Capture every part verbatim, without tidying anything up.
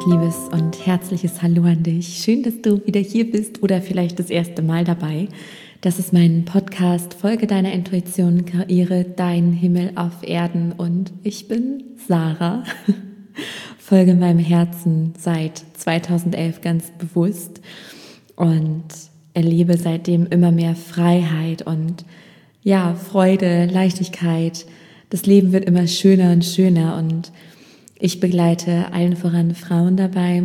liebes und herzliches Hallo an dich. Schön, dass du wieder hier bist oder vielleicht das erste Mal dabei. Das ist mein Podcast Folge deiner Intuition, kreiere deinen Himmel auf Erden und ich bin Sarah. Folge meinem Herzen seit zweitausendelf ganz bewusst und erlebe seitdem immer mehr Freiheit und ja, Freude, Leichtigkeit. Das Leben wird immer schöner und schöner und ich begleite allen voran Frauen dabei,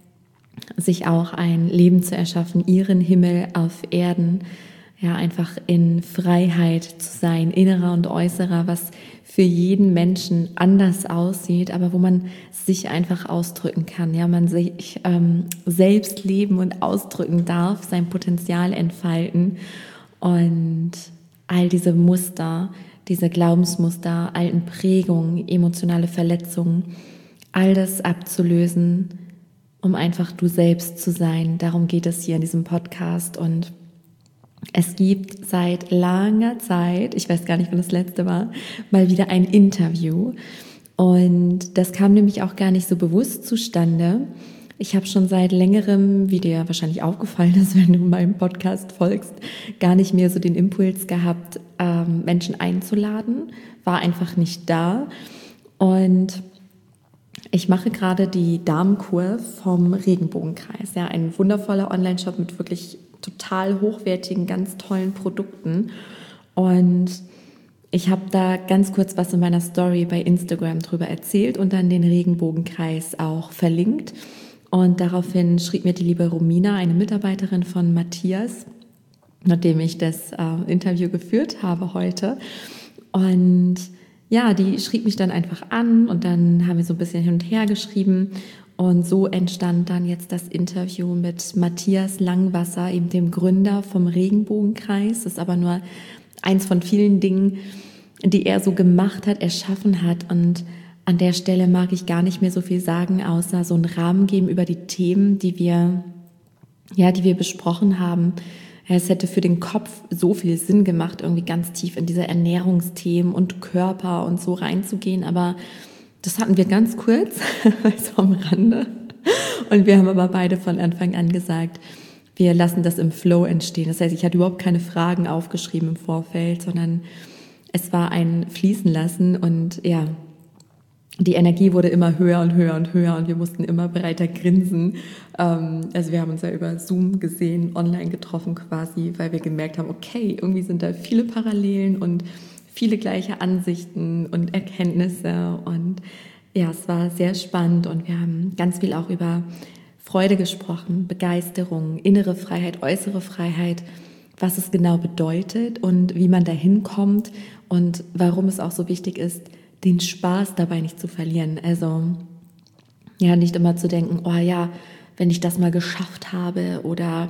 sich auch ein Leben zu erschaffen, ihren Himmel auf Erden, ja, einfach in Freiheit zu sein, innerer und äußerer, was für jeden Menschen anders aussieht, aber wo man sich einfach ausdrücken kann, ja, man sich ähm, selbst leben und ausdrücken darf, sein Potenzial entfalten und all diese Muster, diese Glaubensmuster, alten Prägungen, emotionale Verletzungen, all das abzulösen, um einfach du selbst zu sein. Darum geht es hier in diesem Podcast und es gibt seit langer Zeit, ich weiß gar nicht, wann das letzte war, mal wieder ein Interview und das kam nämlich auch gar nicht so bewusst zustande. Ich habe schon seit längerem, wie dir wahrscheinlich aufgefallen ist, wenn du meinem Podcast folgst, gar nicht mehr so den Impuls gehabt, ähm, Menschen einzuladen, war einfach nicht da. Und ich mache gerade die Damenkur vom Regenbogenkreis, ja, ein wundervoller Online-Shop mit wirklich total hochwertigen, ganz tollen Produkten. Und ich habe da ganz kurz was in meiner Story bei Instagram drüber erzählt und dann den Regenbogenkreis auch verlinkt. Und daraufhin schrieb mir die liebe Romina, eine Mitarbeiterin von Matthias, nachdem ich das äh, Interview geführt habe heute. Und ja, die schrieb mich dann einfach an und dann haben wir so ein bisschen hin und her geschrieben. Und so entstand dann jetzt das Interview mit Matthias Langwasser, eben dem Gründer vom Regenbogenkreis. Das ist aber nur eins von vielen Dingen, die er so gemacht hat, erschaffen hat. Und an der Stelle mag ich gar nicht mehr so viel sagen, außer so einen Rahmen geben über die Themen, die wir, ja, die wir besprochen haben. Es hätte für den Kopf so viel Sinn gemacht, irgendwie ganz tief in diese Ernährungsthemen und Körper und so reinzugehen. Aber das hatten wir ganz kurz, so am Rande. Und wir haben aber beide von Anfang an gesagt, wir lassen das im Flow entstehen. Das heißt, ich hatte überhaupt keine Fragen aufgeschrieben im Vorfeld, sondern es war ein Fließen lassen und ja, die Energie wurde immer höher und höher und höher und wir mussten immer breiter grinsen. Also wir haben uns ja über Zoom gesehen, online getroffen quasi, weil wir gemerkt haben, okay, irgendwie sind da viele Parallelen und viele gleiche Ansichten und Erkenntnisse. Und ja, es war sehr spannend und wir haben ganz viel auch über Freude gesprochen, Begeisterung, innere Freiheit, äußere Freiheit, was es genau bedeutet und wie man dahin kommt und warum es auch so wichtig ist, den Spaß dabei nicht zu verlieren. Also ja, nicht immer zu denken, oh ja, wenn ich das mal geschafft habe oder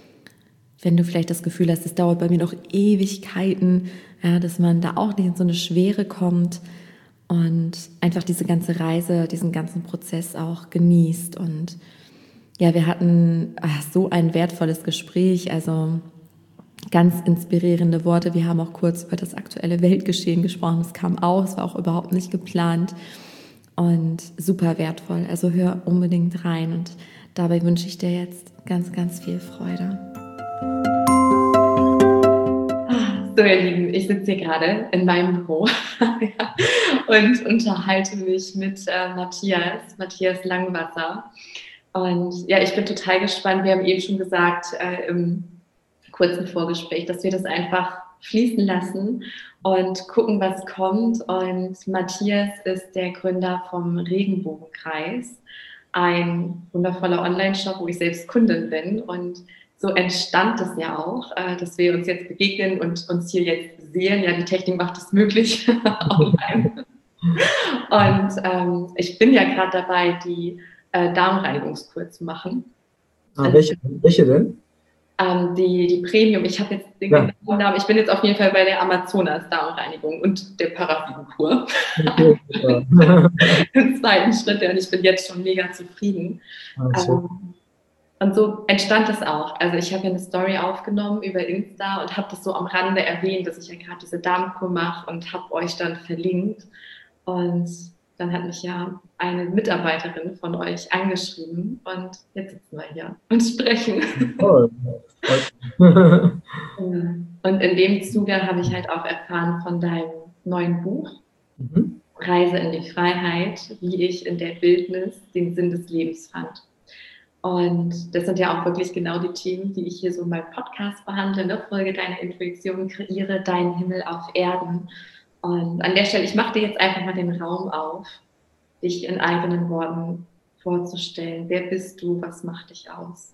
wenn du vielleicht das Gefühl hast, es dauert bei mir noch Ewigkeiten, ja, dass man da auch nicht in so eine Schwere kommt und einfach diese ganze Reise, diesen ganzen Prozess auch genießt. Und ja, wir hatten ach, so ein wertvolles Gespräch, also ganz inspirierende Worte. Wir haben auch kurz über das aktuelle Weltgeschehen gesprochen. Es kam auch, es war auch überhaupt nicht geplant und super wertvoll. Also hör unbedingt rein und dabei wünsche ich dir jetzt ganz, ganz viel Freude. So, ihr Lieben, ich sitze hier gerade in meinem Büro und unterhalte mich mit äh, Matthias, Matthias Langwasser. Und ja, ich bin total gespannt. Wir haben eben schon gesagt, äh, im kurzen Vorgespräch, dass wir das einfach fließen lassen und gucken, was kommt. Und Matthias ist der Gründer vom Regenbogenkreis, ein wundervoller Online-Shop, wo ich selbst Kundin bin. Und so entstand es ja auch, dass wir uns jetzt begegnen und uns hier jetzt sehen. Ja, die Technik macht es möglich online. Und ähm, ich bin ja gerade dabei, die äh, Darmreinigungskur zu machen. Ah, welche, welche denn? Ähm, die, die Premium, ich habe jetzt den Ja. genauen Namen, ich bin jetzt auf jeden Fall bei der Amazonas Darmreinigung und der Paraffinkur. Okay, ja. Im zweiten Schritt, und ich bin jetzt schon mega zufrieden. Also. Ähm, und so entstand es auch. Also ich habe ja eine Story aufgenommen über Insta und habe das so am Rande erwähnt, dass ich ja gerade diese Darmkur mache und habe euch dann verlinkt. Und dann hat mich ja eine Mitarbeiterin von euch angeschrieben und jetzt sitzen wir hier und sprechen. Toll. Und in dem Zuge habe ich halt auch erfahren von deinem neuen Buch, Mhm. Reise in die Freiheit, wie ich in der Wildnis den Sinn des Lebens fand. Und das sind ja auch wirklich genau die Themen, die ich hier so in meinem Podcast behandle. Ne? Folge deiner Intuition, kreiere deinen Himmel auf Erden. Und an der Stelle, ich mache dir jetzt einfach mal den Raum auf, dich in eigenen Worten vorzustellen. Wer bist du? Was macht dich aus?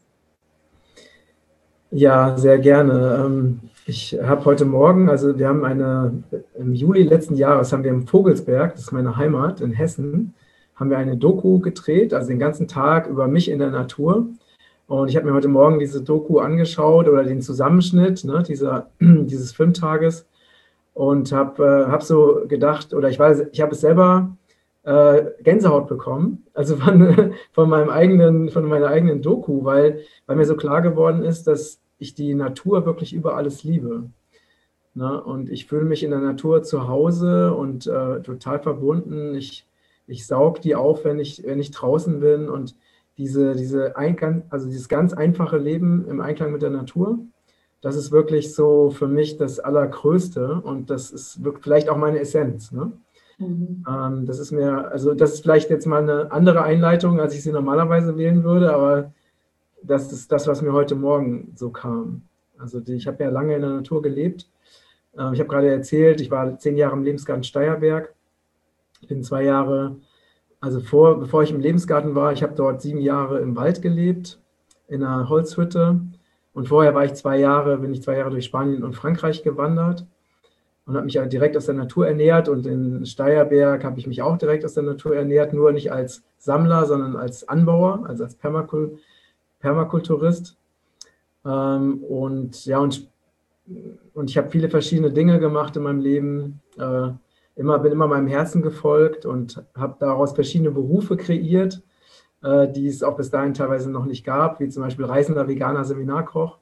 Ja, sehr gerne. Ich habe heute Morgen, also wir haben eine, im Juli letzten Jahres haben wir im Vogelsberg, das ist meine Heimat in Hessen, haben wir eine Doku gedreht, also den ganzen Tag über mich in der Natur. Und ich habe mir heute Morgen diese Doku angeschaut oder den Zusammenschnitt, ne, dieser, dieses Filmtages und habe äh, hab so gedacht, oder ich weiß, ich habe es selber äh, Gänsehaut bekommen, also von, von meinem eigenen, von meiner eigenen Doku, weil, weil mir so klar geworden ist, dass ich die Natur wirklich über alles liebe. Ne? Und ich fühle mich in der Natur zu Hause und äh, total verbunden. Ich, ich saug die auf, wenn ich, wenn ich draußen bin. Und diese, diese Einklang, also dieses ganz einfache Leben im Einklang mit der Natur, das ist wirklich so für mich das Allergrößte. Und das ist wirklich vielleicht auch meine Essenz. Ne? Mhm. Ähm, das ist mir, also das ist vielleicht jetzt mal eine andere Einleitung, als ich sie normalerweise wählen würde, aber das ist das, was mir heute Morgen so kam. Also die, ich habe ja lange in der Natur gelebt. Äh, ich habe gerade erzählt, ich war zehn Jahre im Lebensgarten Steierberg. Ich bin zwei Jahre, also vor, bevor ich im Lebensgarten war, ich habe dort sieben Jahre im Wald gelebt, in einer Holzhütte. Und vorher war ich zwei Jahre, bin ich zwei Jahre durch Spanien und Frankreich gewandert und habe mich ja direkt aus der Natur ernährt. Und in Steierberg habe ich mich auch direkt aus der Natur ernährt, nur nicht als Sammler, sondern als Anbauer, also als Permakul Permakulturist. Ähm, und ja, und, und ich habe viele verschiedene Dinge gemacht in meinem Leben. Äh, immer, bin immer meinem Herzen gefolgt und habe daraus verschiedene Berufe kreiert, äh, die es auch bis dahin teilweise noch nicht gab, wie zum Beispiel reisender veganer Seminarkoch.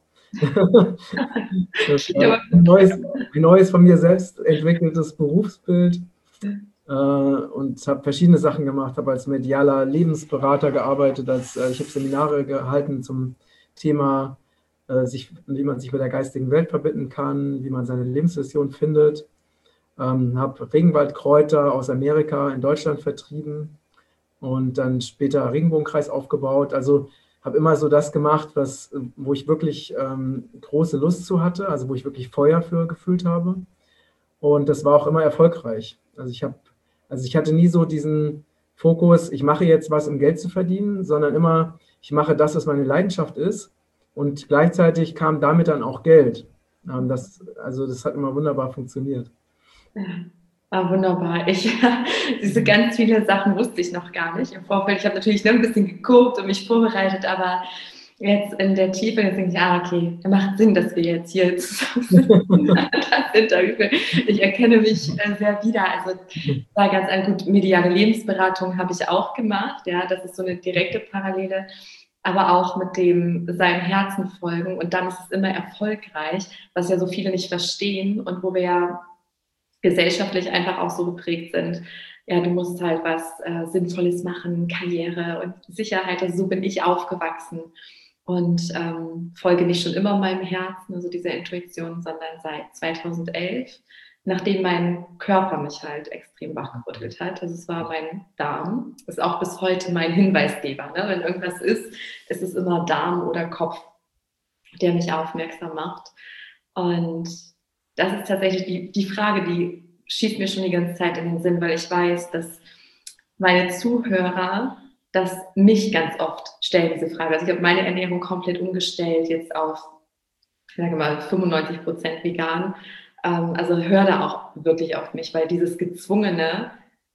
Das war ein neues, ein neues von mir selbst entwickeltes Berufsbild. Äh, und habe verschiedene Sachen gemacht, habe als medialer Lebensberater gearbeitet, als, äh, ich habe Seminare gehalten zum Thema, äh, sich, wie man sich mit der geistigen Welt verbinden kann, wie man seine Lebensvision findet, ähm, habe Regenwaldkräuter aus Amerika in Deutschland vertrieben und dann später Regenbogenkreis aufgebaut, also habe immer so das gemacht, was, wo ich wirklich ähm, große Lust zu hatte, also wo ich wirklich Feuer für gefühlt habe und das war auch immer erfolgreich. Also ich habe Also ich hatte nie so diesen Fokus, ich mache jetzt was, um Geld zu verdienen, sondern immer, ich mache das, was meine Leidenschaft ist. Und gleichzeitig kam damit dann auch Geld. Das, also das hat immer wunderbar funktioniert. Ja, war wunderbar. Ich, diese ganz viele Sachen wusste ich noch gar nicht im Vorfeld. Ich habe natürlich noch ein bisschen geguckt und mich vorbereitet, aber jetzt in der Tiefe, jetzt denke ich, ah, okay, macht Sinn, dass wir jetzt hier zusammen das Interview führen. Ich erkenne mich äh, sehr wieder. Also war ganz ein gut, mediale Lebensberatung habe ich auch gemacht. Ja, das ist so eine direkte Parallele, aber auch mit dem seinem Herzen folgen. Und dann ist es immer erfolgreich, was ja so viele nicht verstehen und wo wir ja gesellschaftlich einfach auch so geprägt sind. Ja, du musst halt was äh, Sinnvolles machen, Karriere und Sicherheit. Also so bin ich aufgewachsen und ähm, folge nicht schon immer meinem Herzen, also dieser Intuition, sondern seit zweitausendelf, nachdem mein Körper mich halt extrem wachgerüttelt hat. Also es war mein Darm, ist auch bis heute mein Hinweisgeber. Ne? Wenn irgendwas ist, ist es immer Darm oder Kopf, der mich aufmerksam macht. Und das ist tatsächlich die, die Frage, die schießt mir schon die ganze Zeit in den Sinn, weil ich weiß, dass meine Zuhörer das mich ganz oft stellen, diese Frage. Also ich habe meine Ernährung komplett umgestellt, jetzt auf, ich sage mal, fünfundneunzig Prozent vegan. Ähm, also hör da auch wirklich auf mich, weil dieses Gezwungene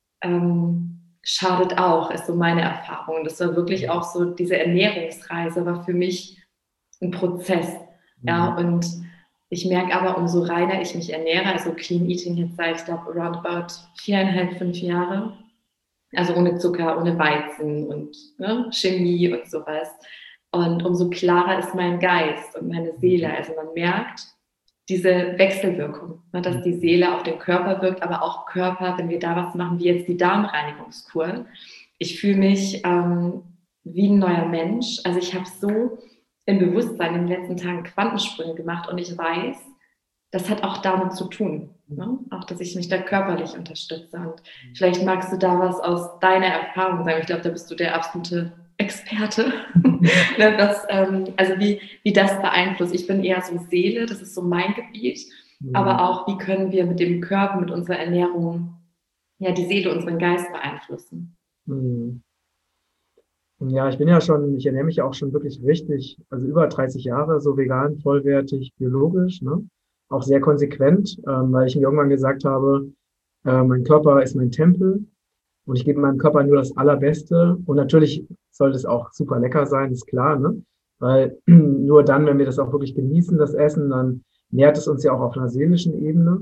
ähm, schadet auch, ist so meine Erfahrung. Das war wirklich auch so, diese Ernährungsreise war für mich ein Prozess. Ja, und ich merke aber, umso reiner ich mich ernähre, also Clean Eating jetzt seit, ich glaube, roundabout viereinhalb, fünf Jahre, also ohne Zucker, ohne Weizen und ne, Chemie und sowas. Und umso klarer ist mein Geist und meine Seele. Also man merkt, diese Wechselwirkung, ne, dass die Seele auf den Körper wirkt, aber auch Körper, wenn wir da was machen, wie jetzt die Darmreinigungskur. Ich fühle mich ähm, wie ein neuer Mensch. Also ich habe so im Bewusstsein in den letzten Tagen Quantensprünge gemacht und ich weiß, das hat auch damit zu tun. Ne? Auch, dass ich mich da körperlich unterstütze. Und vielleicht magst du da was aus deiner Erfahrung sagen. Ich glaube, da bist du der absolute Experte. das, ähm, also wie, wie das beeinflusst. Ich bin eher so Seele, das ist so mein Gebiet. Mhm. Aber auch, wie können wir mit dem Körper, mit unserer Ernährung, ja, die Seele, unseren Geist beeinflussen. Mhm. Ja, ich bin ja schon, ich ernähre mich ja auch schon wirklich richtig, also über dreißig Jahre so vegan, vollwertig, biologisch, ne? Auch sehr konsequent, ähm, weil ich mir irgendwann gesagt habe, äh, mein Körper ist mein Tempel und ich gebe meinem Körper nur das Allerbeste. Und natürlich sollte es auch super lecker sein, ist klar, ne? Weil nur dann, wenn wir das auch wirklich genießen, das Essen, dann nährt es uns ja auch auf einer seelischen Ebene.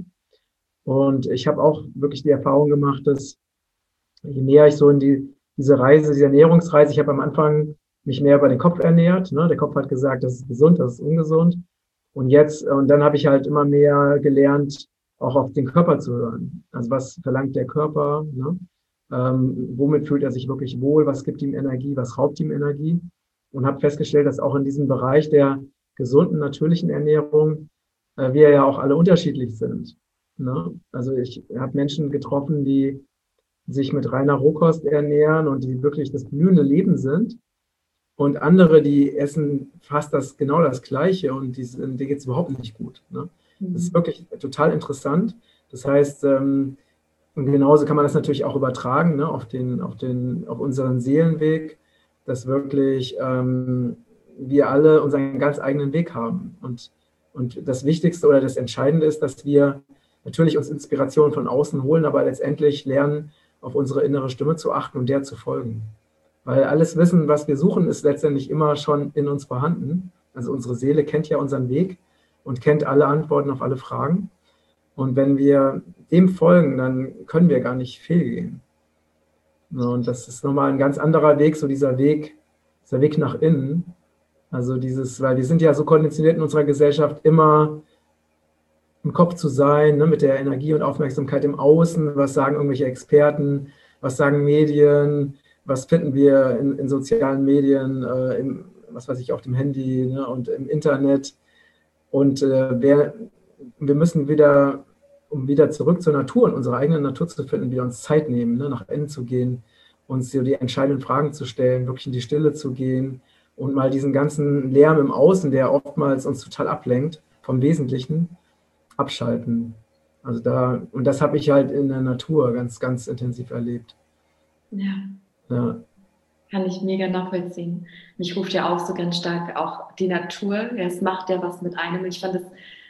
Und ich habe auch wirklich die Erfahrung gemacht, dass je mehr ich so in die diese Reise, diese Ernährungsreise, ich habe am Anfang mich mehr über den Kopf ernährt, ne? Der Kopf hat gesagt, das ist gesund, das ist ungesund. Und jetzt, und dann habe ich halt immer mehr gelernt, auch auf den Körper zu hören. Also was verlangt der Körper, ne? Ähm, womit fühlt er sich wirklich wohl, was gibt ihm Energie, was raubt ihm Energie? Und habe festgestellt, dass auch in diesem Bereich der gesunden, natürlichen Ernährung äh, wir ja auch alle unterschiedlich sind. Ne? Also ich habe Menschen getroffen, die sich mit reiner Rohkost ernähren und die wirklich das blühende Leben sind. Und andere, die essen fast das genau das Gleiche und die, denen geht es überhaupt nicht gut. Ne? Mhm. Das ist wirklich total interessant. Das heißt, ähm, und genauso kann man das natürlich auch übertragen, ne, auf, den, auf, den, auf unseren Seelenweg, dass wirklich ähm, wir alle unseren ganz eigenen Weg haben. Und, und das Wichtigste oder das Entscheidende ist, dass wir natürlich uns Inspiration von außen holen, aber letztendlich lernen, auf unsere innere Stimme zu achten und der zu folgen. Weil alles Wissen, was wir suchen, ist letztendlich immer schon in uns vorhanden. Also unsere Seele kennt ja unseren Weg und kennt alle Antworten auf alle Fragen. Und wenn wir dem folgen, dann können wir gar nicht fehlgehen. Und das ist nochmal ein ganz anderer Weg, so dieser Weg, dieser Weg nach innen. Also dieses, weil wir sind ja so konditioniert in unserer Gesellschaft, immer im Kopf zu sein, ne, mit der Energie und Aufmerksamkeit im Außen. Was sagen irgendwelche Experten? Was sagen Medien? Was finden wir in, in sozialen Medien, äh, im, was weiß ich, auf dem Handy, ne, und im Internet? Und äh, wer, wir müssen wieder, um wieder zurück zur Natur und unserer eigenen Natur zu finden, wieder uns Zeit nehmen, ne, nach innen zu gehen, uns so die entscheidenden Fragen zu stellen, wirklich in die Stille zu gehen und mal diesen ganzen Lärm im Außen, der oftmals uns total ablenkt, vom Wesentlichen, abschalten. Also da, und das habe ich halt in der Natur ganz, ganz intensiv erlebt. Ja. Ja. Kann ich mega nachvollziehen. Mich ruft ja auch so ganz stark auch die Natur. Ja, es macht ja was mit einem. Ich fand es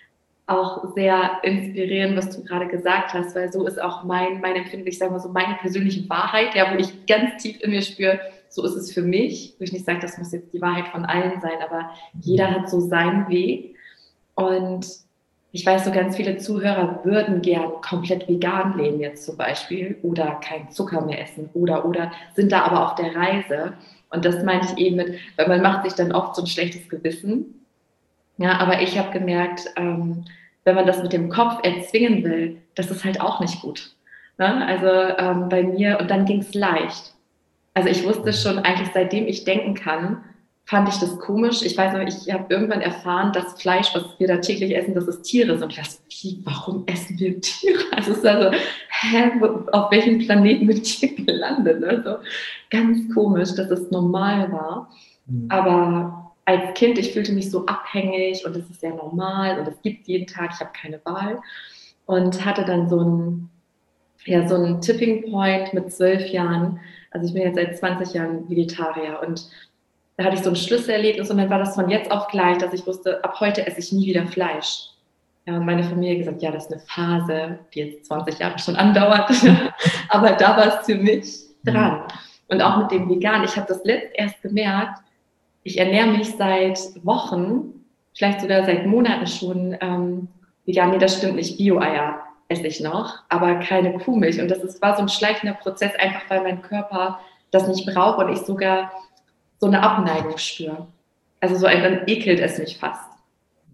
auch sehr inspirierend, was du gerade gesagt hast, weil so ist auch mein, mein Empfinden, ich sage mal so meine persönliche Wahrheit, ja, wo ich ganz tief in mir spüre, so ist es für mich. Wo ich nicht sage, das muss jetzt die Wahrheit von allen sein, aber jeder hat so seinen Weg. Und ich weiß, so ganz viele Zuhörer würden gern komplett vegan leben jetzt zum Beispiel oder keinen Zucker mehr essen oder, oder sind da aber auf der Reise. Und das meine ich eben mit, weil man macht sich dann oft so ein schlechtes Gewissen. Ja, aber ich habe gemerkt, ähm, wenn man das mit dem Kopf erzwingen will, das ist halt auch nicht gut. Ne? Also ähm, bei mir, und dann ging es leicht. Also ich wusste schon eigentlich, seitdem ich denken kann, fand ich das komisch. Ich weiß noch, ich habe irgendwann erfahren, dass Fleisch, was wir da täglich essen, dass es Tiere sind. Und ich dachte, wie, warum essen wir Tiere? Also es ist also, hä, auf welchem Planeten bin ich hier gelandet? Also ganz komisch, dass es normal war. Mhm. Aber als Kind, ich fühlte mich so abhängig und es ist sehr normal und es gibt jeden Tag, ich habe keine Wahl. Und hatte dann so einen, ja, so einen Tipping Point mit zwölf Jahren. Also ich bin jetzt seit zwanzig Jahren Vegetarier und da hatte ich so ein Schlüsselerlebnis und dann war das von jetzt auf gleich, dass ich wusste, ab heute esse ich nie wieder Fleisch. Ja, und meine Familie hat gesagt, ja, das ist eine Phase, die jetzt zwanzig Jahre schon andauert, aber da war es für mich dran. Und auch mit dem Vegan, ich habe das letzt erst gemerkt, ich ernähre mich seit Wochen, vielleicht sogar seit Monaten schon ähm, vegan. Nee, das stimmt nicht, Bio-Eier esse ich noch, aber keine Kuhmilch. Und das ist, war so ein schleichender Prozess, einfach weil mein Körper das nicht braucht und ich sogar so eine Abneigung spüre. Also so ein, dann ekelt es mich fast.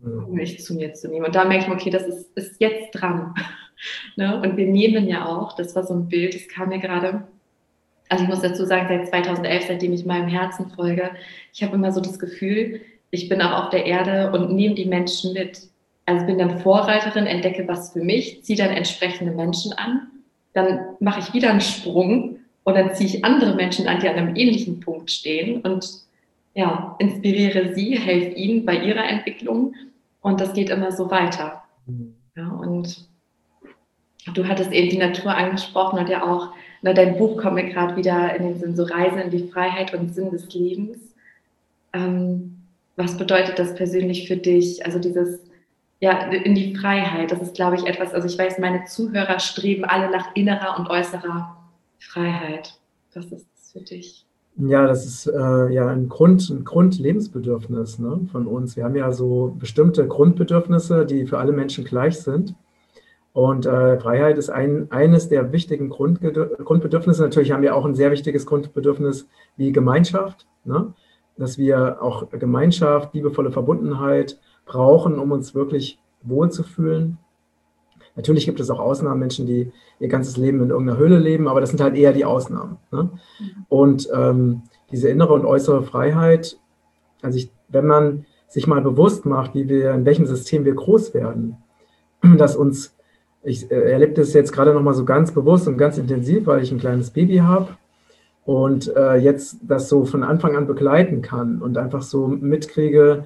um mich zu mir zu nehmen. Und da merke ich, okay, das ist, ist jetzt dran. Ne? Und wir nehmen ja auch, das war so ein Bild, das kam mir gerade, also ich muss dazu sagen, seit zweitausendelf, seitdem ich meinem Herzen folge, ich habe immer so das Gefühl, ich bin auch auf der Erde und nehme die Menschen mit. Also bin dann Vorreiterin, entdecke was für mich, ziehe dann entsprechende Menschen an, dann mache ich wieder einen Sprung und dann ziehe ich andere Menschen an, die an einem ähnlichen Punkt stehen und ja, inspiriere sie, helfe ihnen bei ihrer Entwicklung und das geht immer so weiter. Ja, und du hattest eben die Natur angesprochen und ja auch, na, dein Buch kommt mir gerade wieder in den Sinn, so Reise in die Freiheit und Sinn des Lebens. Ähm, was bedeutet das persönlich für dich? Also dieses, ja, in die Freiheit, das ist, glaube ich, etwas, also ich weiß, meine Zuhörer streben alle nach innerer und äußerer Freiheit. Was ist das für dich? Ja, das ist äh, ja ein, Grund, ein Grundlebensbedürfnis, ne, von uns. Wir haben ja so bestimmte Grundbedürfnisse, die für alle Menschen gleich sind. Und äh, Freiheit ist ein, eines der wichtigen Grundbedürfnisse. Natürlich haben wir auch ein sehr wichtiges Grundbedürfnis wie Gemeinschaft, ne? Dass wir auch Gemeinschaft, liebevolle Verbundenheit brauchen, um uns wirklich wohlzufühlen. Natürlich gibt es auch Ausnahmen, Menschen, die ihr ganzes Leben in irgendeiner Höhle leben, aber das sind halt eher die Ausnahmen. Ne? Und ähm, diese innere und äußere Freiheit, also ich, wenn man sich mal bewusst macht, wie wir, in welchem System wir groß werden, dass uns, ich äh, erlebe das jetzt gerade nochmal so ganz bewusst und ganz intensiv, weil ich ein kleines Baby habe und äh, jetzt das so von Anfang an begleiten kann und einfach so mitkriege,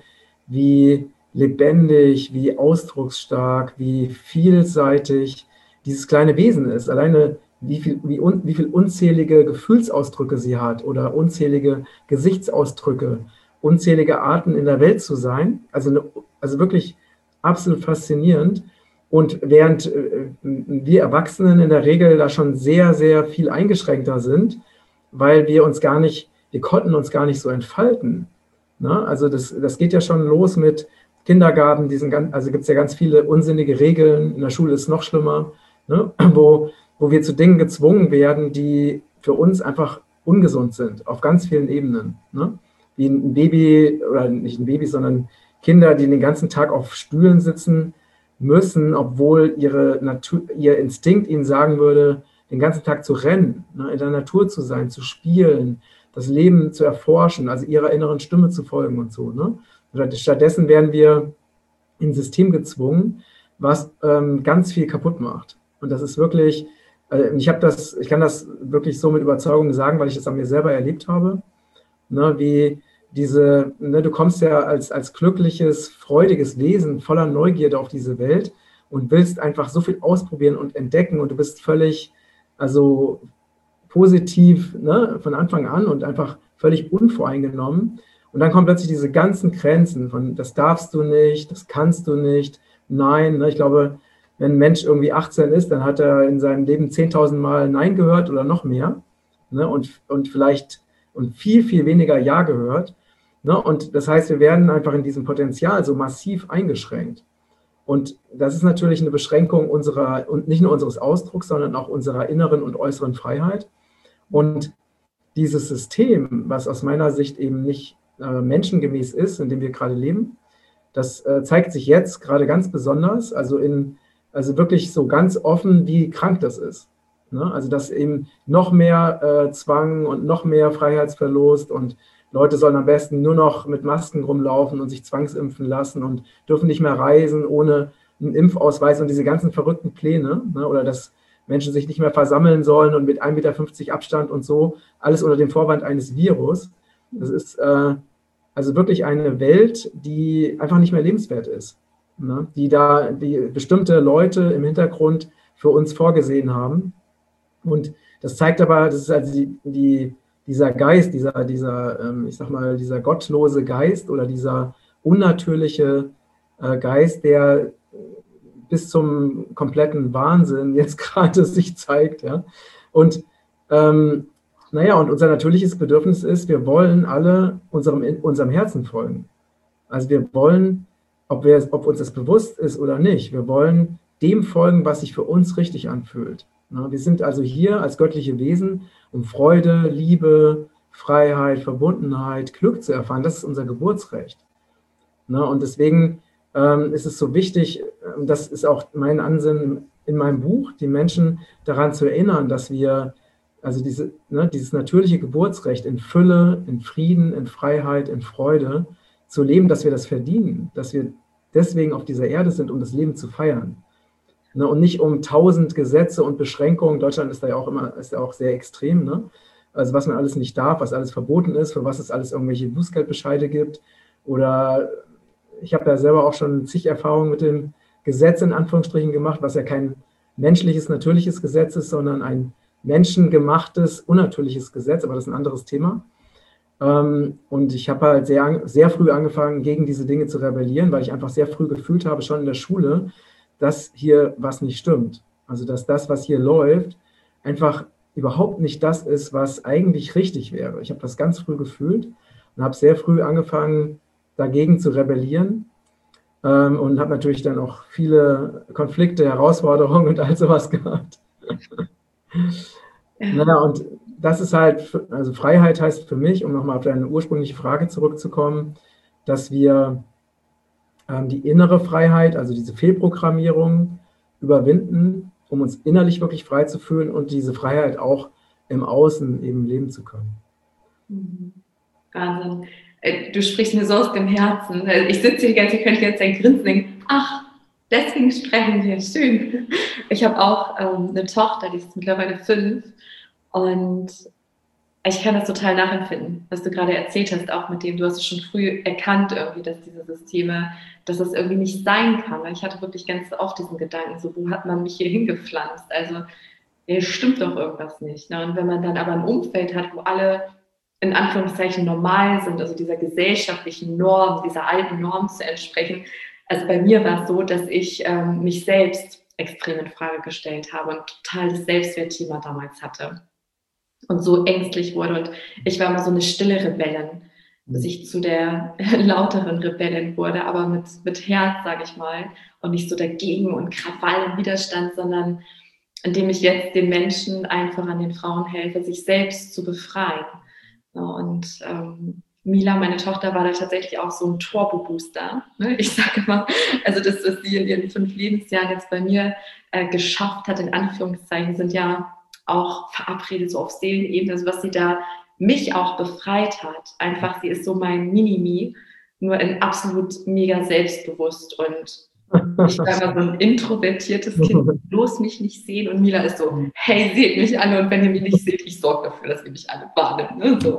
wie lebendig, wie ausdrucksstark, wie vielseitig dieses kleine Wesen ist. Alleine wie viel, wie, un, wie viel unzählige Gefühlsausdrücke sie hat oder unzählige Gesichtsausdrücke, unzählige Arten in der Welt zu sein. Also, eine, also wirklich absolut faszinierend. Und während äh, wir Erwachsenen in der Regel da schon sehr, sehr viel eingeschränkter sind, weil wir uns gar nicht, wir konnten uns gar nicht so entfalten. Ne? Also das, das geht ja schon los mit Kindergarten, diesen ganz, also gibt es ja ganz viele unsinnige Regeln, in der Schule ist es noch schlimmer, ne? wo, wo wir zu Dingen gezwungen werden, die für uns einfach ungesund sind, auf ganz vielen Ebenen. Ne? Wie ein Baby, oder nicht ein Baby, sondern Kinder, die den ganzen Tag auf Stühlen sitzen müssen, obwohl ihre Natur, ihr Instinkt ihnen sagen würde, den ganzen Tag zu rennen, ne? In der Natur zu sein, zu spielen, das Leben zu erforschen, also ihrer inneren Stimme zu folgen und so. Ne? Stattdessen werden wir in ein System gezwungen, was ähm, ganz viel kaputt macht. Und das ist wirklich, äh, ich habe das, ich kann das wirklich so mit Überzeugung sagen, weil ich das an mir selber erlebt habe, ne, wie diese, ne, du kommst ja als, als glückliches, freudiges Wesen voller Neugierde auf diese Welt und willst einfach so viel ausprobieren und entdecken und du bist völlig, also positiv, ne, von Anfang an und einfach völlig unvoreingenommen. Und dann kommen plötzlich diese ganzen Grenzen von, das darfst du nicht, das kannst du nicht, nein. Ne? Ich glaube, wenn ein Mensch irgendwie achtzehn ist, dann hat er in seinem Leben zehntausend Mal Nein gehört oder noch mehr. Ne? Und, und vielleicht und viel, viel weniger Ja gehört. Ne? Und das heißt, wir werden einfach in diesem Potenzial so massiv eingeschränkt. Und das ist natürlich eine Beschränkung unserer, und nicht nur unseres Ausdrucks, sondern auch unserer inneren und äußeren Freiheit. Und dieses System, was aus meiner Sicht eben nicht äh, menschengemäß ist, in dem wir gerade leben, das äh, zeigt sich jetzt gerade ganz besonders, also, in, also wirklich so ganz offen, wie krank das ist. Ne? Also dass eben noch mehr äh, Zwang und noch mehr Freiheitsverlust und Leute sollen am besten nur noch mit Masken rumlaufen und sich zwangsimpfen lassen und dürfen nicht mehr reisen ohne einen Impfausweis und diese ganzen verrückten Pläne, ne? Oder dass Menschen sich nicht mehr versammeln sollen und mit ein Meter fünfzig Abstand und so, alles unter dem Vorwand eines Virus. Das ist äh, also wirklich eine Welt, die einfach nicht mehr lebenswert ist, ne? Die da die bestimmte Leute im Hintergrund für uns vorgesehen haben. Und das zeigt aber, das ist also die, die, dieser Geist, dieser, dieser ähm, ich sag mal, dieser gottlose Geist oder dieser unnatürliche äh, Geist, der bis zum kompletten Wahnsinn jetzt gerade sich zeigt. Ja? Und ähm, naja, und unser natürliches Bedürfnis ist, wir wollen alle unserem, unserem Herzen folgen. Also wir wollen, ob, wir, ob uns das bewusst ist oder nicht, wir wollen dem folgen, was sich für uns richtig anfühlt. Ja, wir sind also hier als göttliche Wesen, um Freude, Liebe, Freiheit, Verbundenheit, Glück zu erfahren. Das ist unser Geburtsrecht. Ja, und deswegen ähm, ist es so wichtig, und das ist auch mein Ansinnen in meinem Buch, die Menschen daran zu erinnern, dass wir also diese, ne, dieses natürliche Geburtsrecht in Fülle, in Frieden, in Freiheit, in Freude zu leben, dass wir das verdienen, dass wir deswegen auf dieser Erde sind, um das Leben zu feiern. Ne, und nicht um tausend Gesetze und Beschränkungen. Deutschland ist da ja auch immer ist ja auch sehr extrem. Ne? Also was man alles nicht darf, was alles verboten ist, für was es alles irgendwelche Bußgeldbescheide gibt. Oder ich habe ja selber auch schon zig Erfahrungen mit dem Gesetz in Anführungsstrichen gemacht, was ja kein menschliches, natürliches Gesetz ist, sondern ein menschengemachtes, unnatürliches Gesetz, aber das ist ein anderes Thema. Und ich habe halt sehr, sehr früh angefangen, gegen diese Dinge zu rebellieren, weil ich einfach sehr früh gefühlt habe, schon in der Schule, dass hier was nicht stimmt. Also dass das, was hier läuft, einfach überhaupt nicht das ist, was eigentlich richtig wäre. Ich habe das ganz früh gefühlt und habe sehr früh angefangen, dagegen zu rebellieren und habe natürlich dann auch viele Konflikte, Herausforderungen und all sowas gehabt. Ja. Naja, und das ist halt, also Freiheit heißt für mich, um nochmal auf deine ursprüngliche Frage zurückzukommen, dass wir ähm, die innere Freiheit, also diese Fehlprogrammierung überwinden, um uns innerlich wirklich frei zu fühlen und diese Freiheit auch im Außen eben leben zu können. Wahnsinn. Du sprichst mir so aus dem Herzen. Ich sitze hier die ganze Zeit, könnte jetzt ein Grinsen denken, ach, deswegen sprechen wir, schön. Ich habe auch ähm, eine Tochter, die ist mittlerweile fünf und ich kann das total nachempfinden, was du gerade erzählt hast, auch mit dem, du hast es schon früh erkannt irgendwie, dass diese Systeme, dass das irgendwie nicht sein kann. Ich hatte wirklich ganz oft diesen Gedanken, so, wo hat man mich hier hingepflanzt? Also, ja, stimmt doch irgendwas nicht. Ne? Und wenn man dann aber ein Umfeld hat, wo alle in Anführungszeichen normal sind, also dieser gesellschaftlichen Norm, dieser alten Norm zu entsprechen. Also bei mir war es so, dass ich ähm, mich selbst extrem in Frage gestellt habe und total das Selbstwertthema damals hatte und so ängstlich wurde. Und ich war immer so eine stille Rebellin, bis ich zu der lauteren Rebellin wurde, aber mit, mit Herz, sage ich mal, und nicht so dagegen und Krawall und Widerstand, sondern indem ich jetzt den Menschen einfach an den Frauen helfe, sich selbst zu befreien. Und ähm, Mila, meine Tochter, war da tatsächlich auch so ein Turbo-Booster. Ne? Ich sage immer, also das, was sie in ihren fünf Lebensjahren jetzt bei mir äh, geschafft hat, in Anführungszeichen, sind ja auch verabredet so auf Seelenebene, also was sie da mich auch befreit hat. Einfach, sie ist so mein Mini-Me, nur in absolut mega selbstbewusst und ich war immer so ein introvertiertes Kind, bloß mich nicht sehen und Mila ist so, hey, seht mich alle und wenn ihr mich nicht seht, ich sorge dafür, dass ihr mich alle wahrnimmt. Ne? So.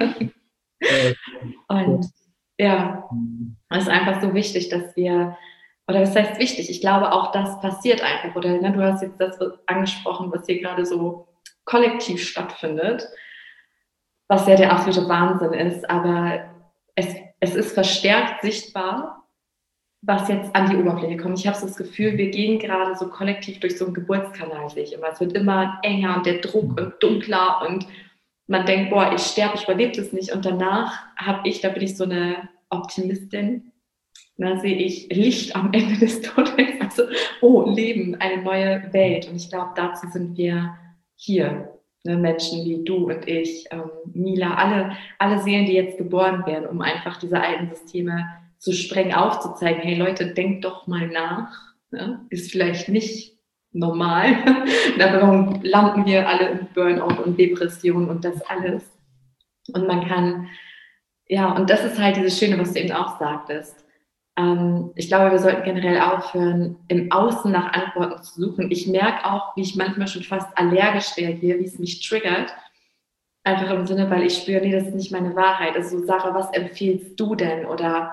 Und ja, es ist einfach so wichtig, dass wir, oder das heißt wichtig, ich glaube auch, das passiert einfach, oder ne, du hast jetzt das angesprochen, was hier gerade so kollektiv stattfindet, was ja der absolute Wahnsinn ist, aber es, es ist verstärkt sichtbar, was jetzt an die Oberfläche kommt. Ich habe so das Gefühl, wir gehen gerade so kollektiv durch so einen Geburtskanal, sehe ich immer. Es wird immer enger und der Druck und dunkler und man denkt, boah, ich sterbe, ich überlebe das nicht. Und danach habe ich, da bin ich so eine Optimistin, da sehe ich Licht am Ende des Tunnels. Also, oh, Leben, eine neue Welt. Und ich glaube, dazu sind wir hier. Ne? Menschen wie du und ich, ähm, Mila, alle, alle Seelen, die jetzt geboren werden, um einfach diese alten Systeme zu sprengen, aufzuzeigen, hey Leute, denkt doch mal nach, ne? Ist vielleicht nicht normal, aber warum landen wir alle in Burnout und Depression und das alles? Und man kann, ja, und das ist halt dieses Schöne, was du eben auch sagtest. Ähm, ich glaube, wir sollten generell aufhören, im Außen nach Antworten zu suchen. Ich merke auch, wie ich manchmal schon fast allergisch reagiere, wie es mich triggert. Einfach im Sinne, weil ich spüre, nee, das ist nicht meine Wahrheit. Also Sarah, was empfiehlst du denn? Oder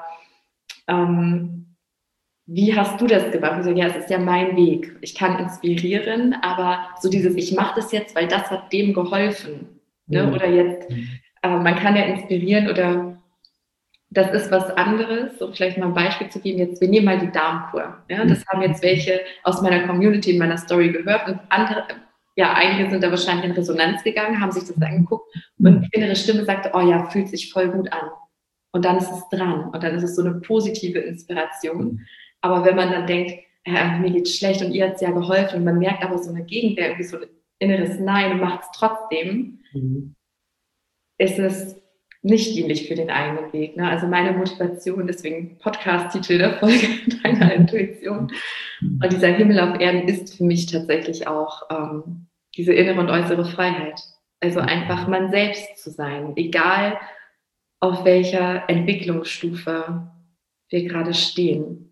Ähm, wie hast du das gemacht? Ich sage, ja, es ist ja mein Weg. Ich kann inspirieren, aber so dieses, ich mache das jetzt, weil das hat dem geholfen. Ne? Oder jetzt, äh, man kann ja inspirieren oder das ist was anderes. Um vielleicht mal ein Beispiel zu geben, jetzt, wir nehmen mal die Darmkur. Ja? Das haben jetzt welche aus meiner Community in meiner Story gehört und andere, ja, einige sind da wahrscheinlich in Resonanz gegangen, haben sich das angeguckt und die innere Stimme sagte, oh ja, fühlt sich voll gut an. Und dann ist es dran. Und dann ist es so eine positive Inspiration. Aber wenn man dann denkt, äh, mir geht's schlecht und ihr hat's ja geholfen und man merkt aber so eine Gegenwehr, irgendwie so ein inneres Nein und macht es trotzdem, mhm. ist es nicht dienlich für den eigenen Weg. Ne? Also meine Motivation, deswegen Podcast-Titel der Folge deiner Intuition. Und dieser Himmel auf Erden ist für mich tatsächlich auch ähm, diese innere und äußere Freiheit. Also einfach man selbst zu sein, egal auf welcher Entwicklungsstufe wir gerade stehen.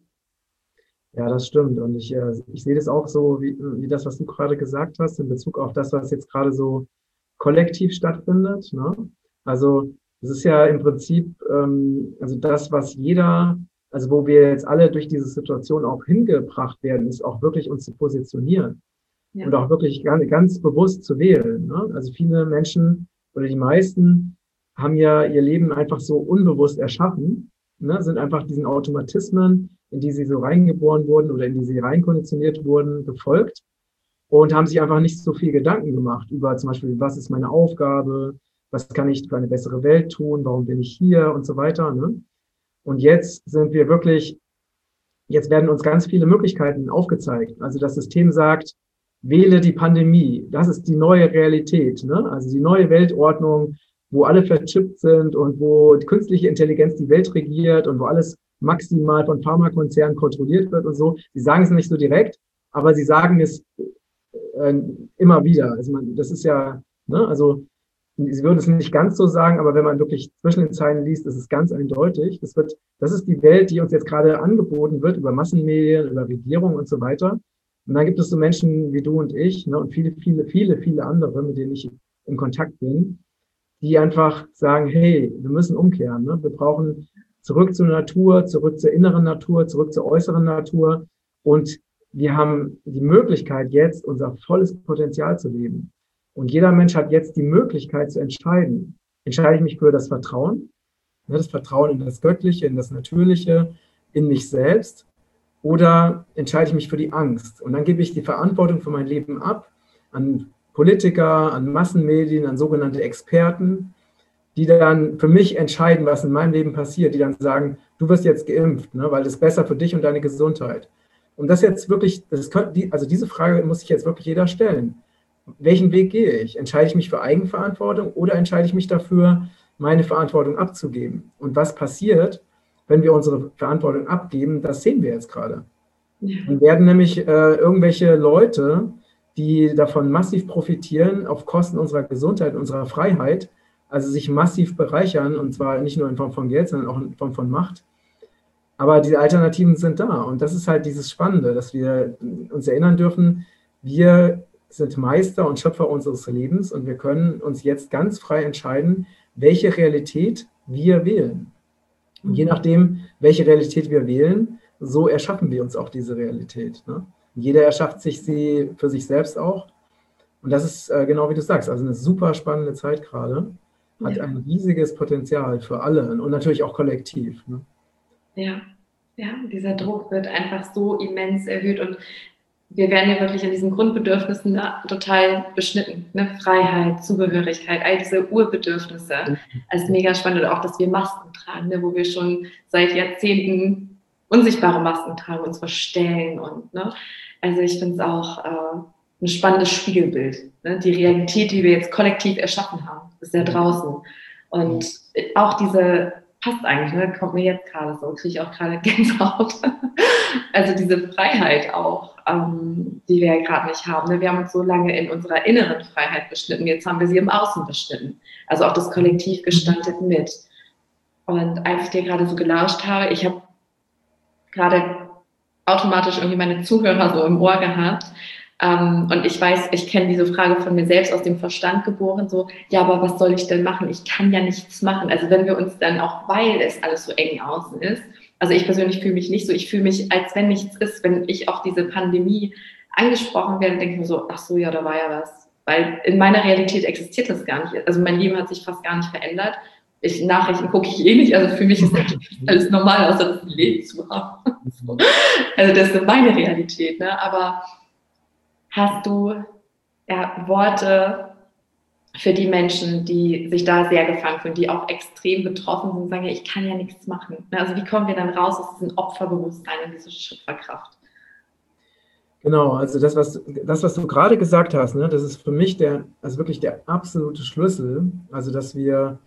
Ja, das stimmt. Und ich, äh, ich sehe das auch so, wie, wie das, was du gerade gesagt hast, in Bezug auf das, was jetzt gerade so kollektiv stattfindet. Ne? Also es ist ja im Prinzip ähm, also das, was jeder, also wo wir jetzt alle durch diese Situation auch hingebracht werden, ist auch wirklich uns zu positionieren. Ja. Und auch wirklich ganz, ganz bewusst zu wählen. Ne? Also viele Menschen oder die meisten haben ja ihr Leben einfach so unbewusst erschaffen, ne? Sind einfach diesen Automatismen, in die sie so reingeboren wurden oder in die sie reinkonditioniert wurden, gefolgt und haben sich einfach nicht so viel Gedanken gemacht über zum Beispiel, was ist meine Aufgabe, was kann ich für eine bessere Welt tun, warum bin ich hier und so weiter. Ne? Und jetzt sind wir wirklich, jetzt werden uns ganz viele Möglichkeiten aufgezeigt. Also das System sagt, wähle die Pandemie, das ist die neue Realität, ne? Also die neue Weltordnung, wo alle verchippt sind und wo die künstliche Intelligenz die Welt regiert und wo alles maximal von Pharmakonzernen kontrolliert wird und so. Sie sagen es nicht so direkt, aber sie sagen es äh, immer wieder. Also man, das ist ja, ne, also sie würden es nicht ganz so sagen, aber wenn man wirklich zwischen den Zeilen liest, ist es ganz eindeutig. Das wird, das ist die Welt, die uns jetzt gerade angeboten wird über Massenmedien, über Regierung und so weiter. Und dann gibt es so Menschen wie du und ich, ne, und viele, viele, viele, viele andere, mit denen ich in Kontakt bin, die einfach sagen, hey, wir müssen umkehren. Ne? Wir brauchen zurück zur Natur, zurück zur inneren Natur, zurück zur äußeren Natur. Und wir haben die Möglichkeit, jetzt unser volles Potenzial zu leben. Und jeder Mensch hat jetzt die Möglichkeit zu entscheiden. Entscheide ich mich für das Vertrauen, ne, das Vertrauen in das Göttliche, in das Natürliche, in mich selbst, oder entscheide ich mich für die Angst? Und dann gebe ich die Verantwortung für mein Leben ab an Politiker, an Massenmedien, an sogenannte Experten, die dann für mich entscheiden, was in meinem Leben passiert, die dann sagen, du wirst jetzt geimpft, ne, weil das ist besser für dich und deine Gesundheit. Und das jetzt wirklich, das könnte, also diese Frage muss sich jetzt wirklich jeder stellen. Welchen Weg gehe ich? Entscheide ich mich für Eigenverantwortung oder entscheide ich mich dafür, meine Verantwortung abzugeben? Und was passiert, wenn wir unsere Verantwortung abgeben? Das sehen wir jetzt gerade. Ja. Dann werden nämlich äh, irgendwelche Leute, die davon massiv profitieren, auf Kosten unserer Gesundheit, unserer Freiheit, also sich massiv bereichern, und zwar nicht nur in Form von Geld, sondern auch in Form von Macht. Aber diese Alternativen sind da. Und das ist halt dieses Spannende, dass wir uns erinnern dürfen, wir sind Meister und Schöpfer unseres Lebens und wir können uns jetzt ganz frei entscheiden, welche Realität wir wählen. Und je nachdem, welche Realität wir wählen, so erschaffen wir uns auch diese Realität. Ne? Jeder erschafft sich sie für sich selbst auch. Und das ist äh, genau wie du sagst, also eine super spannende Zeit gerade, hat ja. ein riesiges Potenzial für alle und natürlich auch kollektiv. Ne? Ja, ja, dieser Druck wird einfach so immens erhöht und wir werden ja wirklich in diesen Grundbedürfnissen total beschnitten. Ne? Freiheit, Zugehörigkeit, all diese Urbedürfnisse. Also mega spannend. Und auch, dass wir Masken tragen, ne? Wo wir schon seit Jahrzehnten unsichtbare Masken tragen, uns verstellen. Und, ne? Also ich finde es auch äh, ein spannendes Spiegelbild. Ne? Die Realität, die wir jetzt kollektiv erschaffen haben, ist ja draußen. Und auch diese, passt eigentlich, ne? Kommt mir jetzt gerade so, kriege ich auch gerade Gänsehaut. Also diese Freiheit auch, ähm, die wir ja gerade nicht haben. Ne? Wir haben uns so lange in unserer inneren Freiheit beschnitten, jetzt haben wir sie im Außen beschnitten. Also auch das Kollektiv gestaltet mit. Und als ich dir gerade so gelauscht habe, ich habe gerade automatisch irgendwie meine Zuhörer so im Ohr gehabt. Ähm, und ich weiß, ich kenne diese Frage von mir selbst aus dem Verstand geboren, so, ja, aber was soll ich denn machen? Ich kann ja nichts machen. Also wenn wir uns dann auch, weil es alles so eng außen ist, also ich persönlich fühle mich nicht so, ich fühle mich, als wenn nichts ist, wenn ich auf diese Pandemie angesprochen werde, denke ich mir so, ach so, ja, da war ja was. Weil in meiner Realität existiert das gar nicht. Also mein Leben hat sich fast gar nicht verändert. Ich, Nachrichten gucke ich eh nicht, also für mich ist alles normal, außer das Leben zu haben. Also das ist meine Realität, ne? Aber hast du ja, Worte für die Menschen, die sich da sehr gefangen fühlen, die auch extrem betroffen sind und sagen, ja, ich kann ja nichts machen. Also wie kommen wir dann raus aus diesem Opferbewusstsein in diese Schöpferkraft? Genau, also das, was, das, was du gerade gesagt hast, ne, das ist für mich der, also wirklich der absolute Schlüssel, also dass wir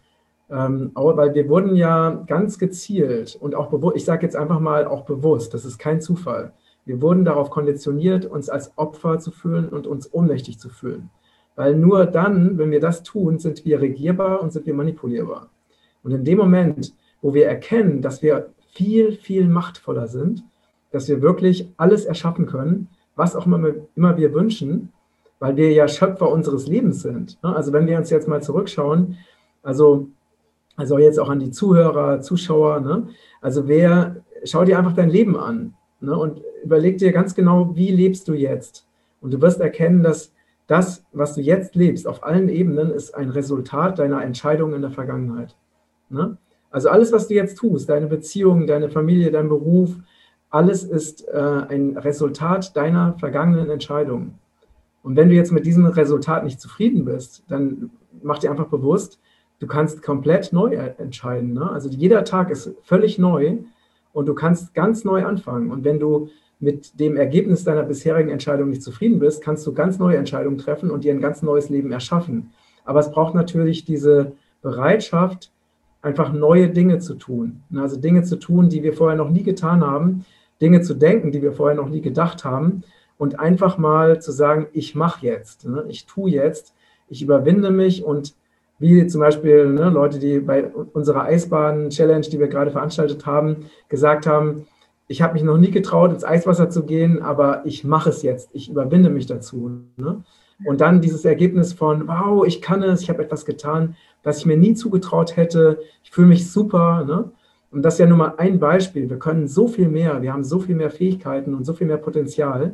Ähm, auch, weil wir wurden ja ganz gezielt und auch bewusst, ich sage jetzt einfach mal auch bewusst, das ist kein Zufall. Wir wurden darauf konditioniert, uns als Opfer zu fühlen und uns ohnmächtig zu fühlen. Weil nur dann, wenn wir das tun, sind wir regierbar und sind wir manipulierbar. Und in dem Moment, wo wir erkennen, dass wir viel, viel machtvoller sind, dass wir wirklich alles erschaffen können, was auch immer, immer wir wünschen, weil wir ja Schöpfer unseres Lebens sind. Also wenn wir uns jetzt mal zurückschauen, also, also jetzt auch an die Zuhörer, Zuschauer, ne? Also wer, schau dir einfach dein Leben an, ne? Und überleg dir ganz genau, wie lebst du jetzt? Und du wirst erkennen, dass das, was du jetzt lebst, auf allen Ebenen, ist ein Resultat deiner Entscheidungen in der Vergangenheit. Ne? Also alles, was du jetzt tust, deine Beziehung, deine Familie, dein Beruf, alles ist äh, ein Resultat deiner vergangenen Entscheidungen. Und wenn du jetzt mit diesem Resultat nicht zufrieden bist, dann mach dir einfach bewusst, du kannst komplett neu entscheiden. Ne? Also jeder Tag ist völlig neu und du kannst ganz neu anfangen. Und wenn du mit dem Ergebnis deiner bisherigen Entscheidung nicht zufrieden bist, kannst du ganz neue Entscheidungen treffen und dir ein ganz neues Leben erschaffen. Aber es braucht natürlich diese Bereitschaft, einfach neue Dinge zu tun. Also Dinge zu tun, die wir vorher noch nie getan haben, Dinge zu denken, die wir vorher noch nie gedacht haben und einfach mal zu sagen, ich mache jetzt, ich tue jetzt, ich überwinde mich und wie zum Beispiel ne, Leute, die bei unserer Eisbahn-Challenge, die wir gerade veranstaltet haben, gesagt haben, ich habe mich noch nie getraut, ins Eiswasser zu gehen, aber ich mache es jetzt, ich überwinde mich dazu. Ne? Und dann dieses Ergebnis von, wow, ich kann es, ich habe etwas getan, das ich mir nie zugetraut hätte, ich fühle mich super. Ne? Und das ist ja nur mal ein Beispiel. Wir können so viel mehr, wir haben so viel mehr Fähigkeiten und so viel mehr Potenzial.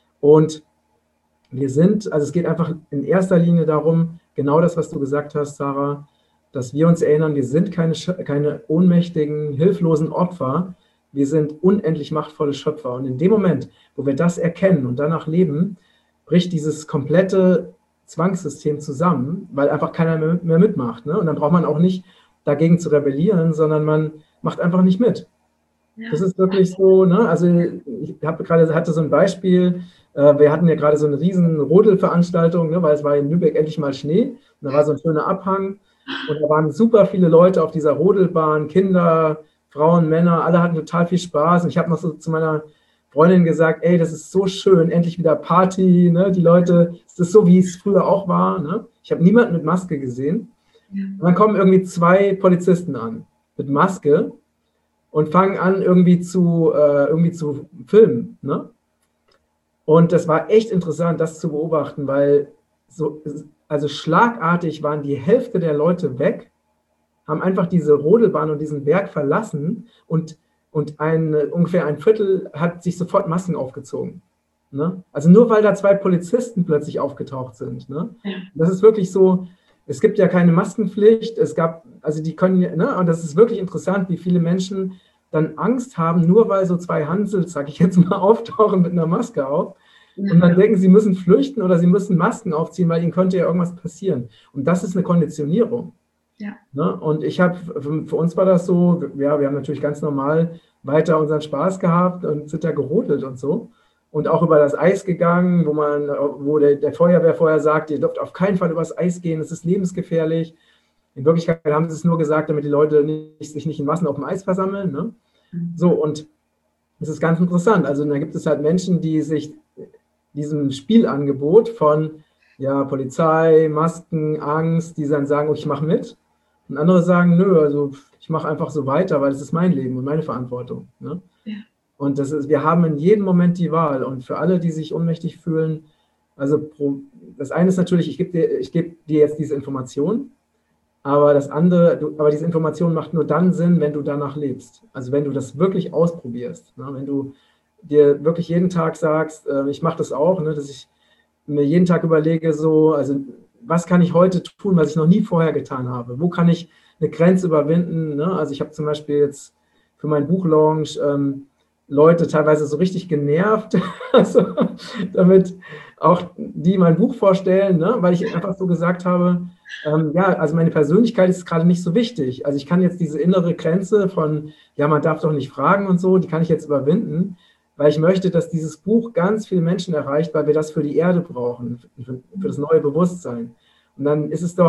Und wir sind, also es geht einfach in erster Linie darum, genau das, was du gesagt hast, Sarah, dass wir uns erinnern, wir sind keine, keine ohnmächtigen, hilflosen Opfer, wir sind unendlich machtvolle Schöpfer. Und in dem Moment, wo wir das erkennen und danach leben, bricht dieses komplette Zwangssystem zusammen, weil einfach keiner mehr, mehr mitmacht. Ne? Und dann braucht man auch nicht dagegen zu rebellieren, sondern man macht einfach nicht mit. Ja. Das ist wirklich so, ne? Also ich habe gerade, hatte so ein Beispiel, äh, wir hatten ja gerade so eine riesen Rodelveranstaltung, ne? Weil es war in Lübeck endlich mal Schnee. Und da war so ein schöner Abhang und da waren super viele Leute auf dieser Rodelbahn, Kinder, Frauen, Männer, alle hatten total viel Spaß. Und ich habe noch so zu meiner Freundin gesagt, ey, das ist so schön, endlich wieder Party, ne? Die Leute, es ist so, wie es früher auch war. Ne? Ich habe niemanden mit Maske gesehen. Und dann kommen irgendwie zwei Polizisten an mit Maske und fangen an, irgendwie zu, äh, irgendwie zu filmen. Ne? Und das war echt interessant, das zu beobachten, weil so, also schlagartig waren die Hälfte der Leute weg, haben einfach diese Rodelbahn und diesen Berg verlassen und, und ein, ungefähr ein Viertel hat sich sofort Masken aufgezogen. Ne? Also nur weil da zwei Polizisten plötzlich aufgetaucht sind. Ne? Ja. Das ist wirklich so, es gibt ja keine Maskenpflicht, es gab, also die können, ne? Und das ist wirklich interessant, wie viele Menschen dann Angst haben, nur weil so zwei Hansels, sag ich jetzt mal, auftauchen mit einer Maske auf. Ja. Und dann denken, sie müssen flüchten oder sie müssen Masken aufziehen, weil ihnen könnte ja irgendwas passieren. Und das ist eine Konditionierung. Ja. Ne? Und ich habe, für, für uns war das so, ja, wir haben natürlich ganz normal weiter unseren Spaß gehabt und sind da gerodelt und so. Und auch über das Eis gegangen, wo man, wo der, der Feuerwehr vorher sagt, ihr dürft auf keinen Fall übers Eis gehen, es ist lebensgefährlich. In Wirklichkeit haben sie es nur gesagt, damit die Leute nicht, sich nicht in Massen auf dem Eis versammeln. Ne? Mhm. So, und das ist ganz interessant. Also da gibt es halt Menschen, die sich diesem Spielangebot von ja, Polizei, Masken, Angst, die dann sagen, oh, ich mache mit. Und andere sagen, nö, also ich mache einfach so weiter, weil es ist mein Leben und meine Verantwortung. Ne? Ja. Und das ist, wir haben in jedem Moment die Wahl. Und für alle, die sich ohnmächtig fühlen, also pro, das eine ist natürlich, ich gebe dir, ich gebe dir jetzt diese Information, aber das andere, du, aber diese Information macht nur dann Sinn, wenn du danach lebst. Also wenn du das wirklich ausprobierst. Ne? Wenn du dir wirklich jeden Tag sagst, äh, ich mache das auch, ne, dass ich mir jeden Tag überlege, so, also was kann ich heute tun, was ich noch nie vorher getan habe? Wo kann ich eine Grenze überwinden? Ne? Also ich habe zum Beispiel jetzt für meinen Buchlaunch ähm, Leute teilweise so richtig genervt, also, damit auch die mein Buch vorstellen, ne? Weil ich einfach so gesagt habe, ähm, ja, also meine Persönlichkeit ist gerade nicht so wichtig. Also ich kann jetzt diese innere Grenze von, ja, man darf doch nicht fragen und so, die kann ich jetzt überwinden, weil ich möchte, dass dieses Buch ganz viele Menschen erreicht, weil wir das für die Erde brauchen, für, für das neue Bewusstsein. Und dann ist es doch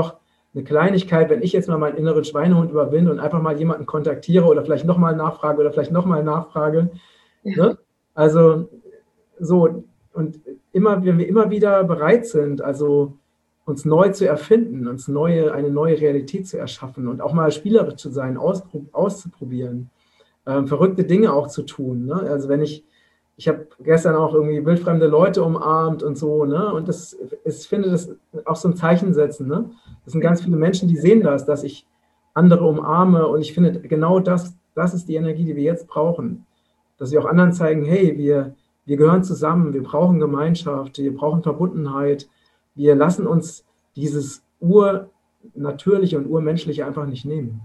eine Kleinigkeit, wenn ich jetzt mal meinen inneren Schweinehund überwinde und einfach mal jemanden kontaktiere oder vielleicht nochmal nachfrage oder vielleicht nochmal nachfrage. Ja. Ne? Also so, und immer, wenn wir immer wieder bereit sind, also uns neu zu erfinden, uns neue, eine neue Realität zu erschaffen und auch mal spielerisch zu sein, auszuprobieren, ähm, verrückte Dinge auch zu tun. Ne? Also wenn ich, ich habe gestern auch irgendwie wildfremde Leute umarmt und so, ne? Und das, ich finde das auch so ein Zeichen setzen. Ne? Das sind ganz viele Menschen, die sehen das, dass ich andere umarme, und ich finde, genau das, das ist die Energie, die wir jetzt brauchen. Dass wir auch anderen zeigen, hey, wir, wir gehören zusammen, wir brauchen Gemeinschaft, wir brauchen Verbundenheit, wir lassen uns dieses Urnatürliche und Urmenschliche einfach nicht nehmen.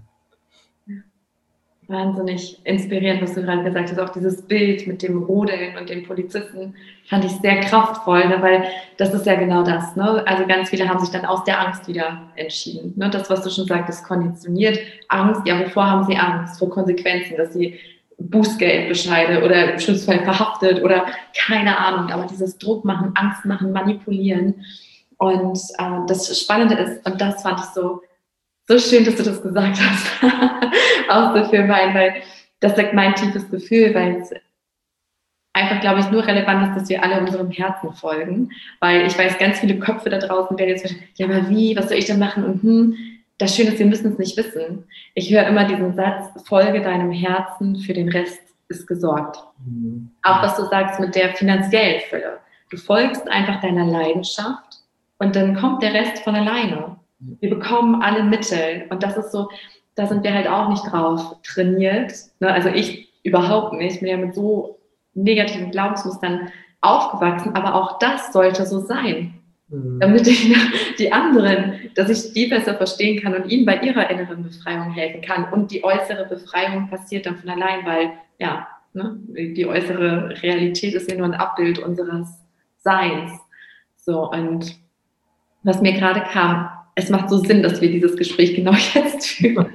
Wahnsinnig inspirierend, was du gerade gesagt hast. Auch dieses Bild mit dem Rodeln und den Polizisten fand ich sehr kraftvoll, ne? Weil das ist ja genau das. Ne? Also ganz viele haben sich dann aus der Angst wieder entschieden. Ne? Das, was du schon sagtest, konditioniert. Angst, ja, wovor haben sie Angst? Vor Konsequenzen, dass sie Bußgeldbescheide oder im Schlussfall verhaftet oder keine Ahnung. Aber dieses Druck machen, Angst machen, manipulieren. Und äh, das Spannende ist, und das fand ich so So schön, dass du das gesagt hast. Auch so für mein, weil das sagt mein tiefes Gefühl, weil es einfach, glaube ich, nur relevant ist, dass wir alle unserem Herzen folgen. Weil ich weiß, ganz viele Köpfe da draußen werden jetzt, ja, aber wie, was soll ich denn machen? Und hm, das Schöne ist, wir müssen es nicht wissen. Ich höre immer diesen Satz, folge deinem Herzen, für den Rest ist gesorgt. Mhm. Auch was du sagst mit der finanziellen Fülle. Du folgst einfach deiner Leidenschaft und dann kommt der Rest von alleine. Wir bekommen alle Mittel, und das ist so, da sind wir halt auch nicht drauf trainiert. Ne? Also ich überhaupt nicht. Ich bin ja mit so negativen Glaubensmustern aufgewachsen, aber auch das sollte so sein. Mhm. Damit ich die anderen, dass ich die besser verstehen kann und ihnen bei ihrer inneren Befreiung helfen kann. Und die äußere Befreiung passiert dann von allein, weil ja, ne, die äußere Realität ist ja nur ein Abbild unseres Seins. So, und was mir gerade kam, es macht so Sinn, dass wir dieses Gespräch genau jetzt führen.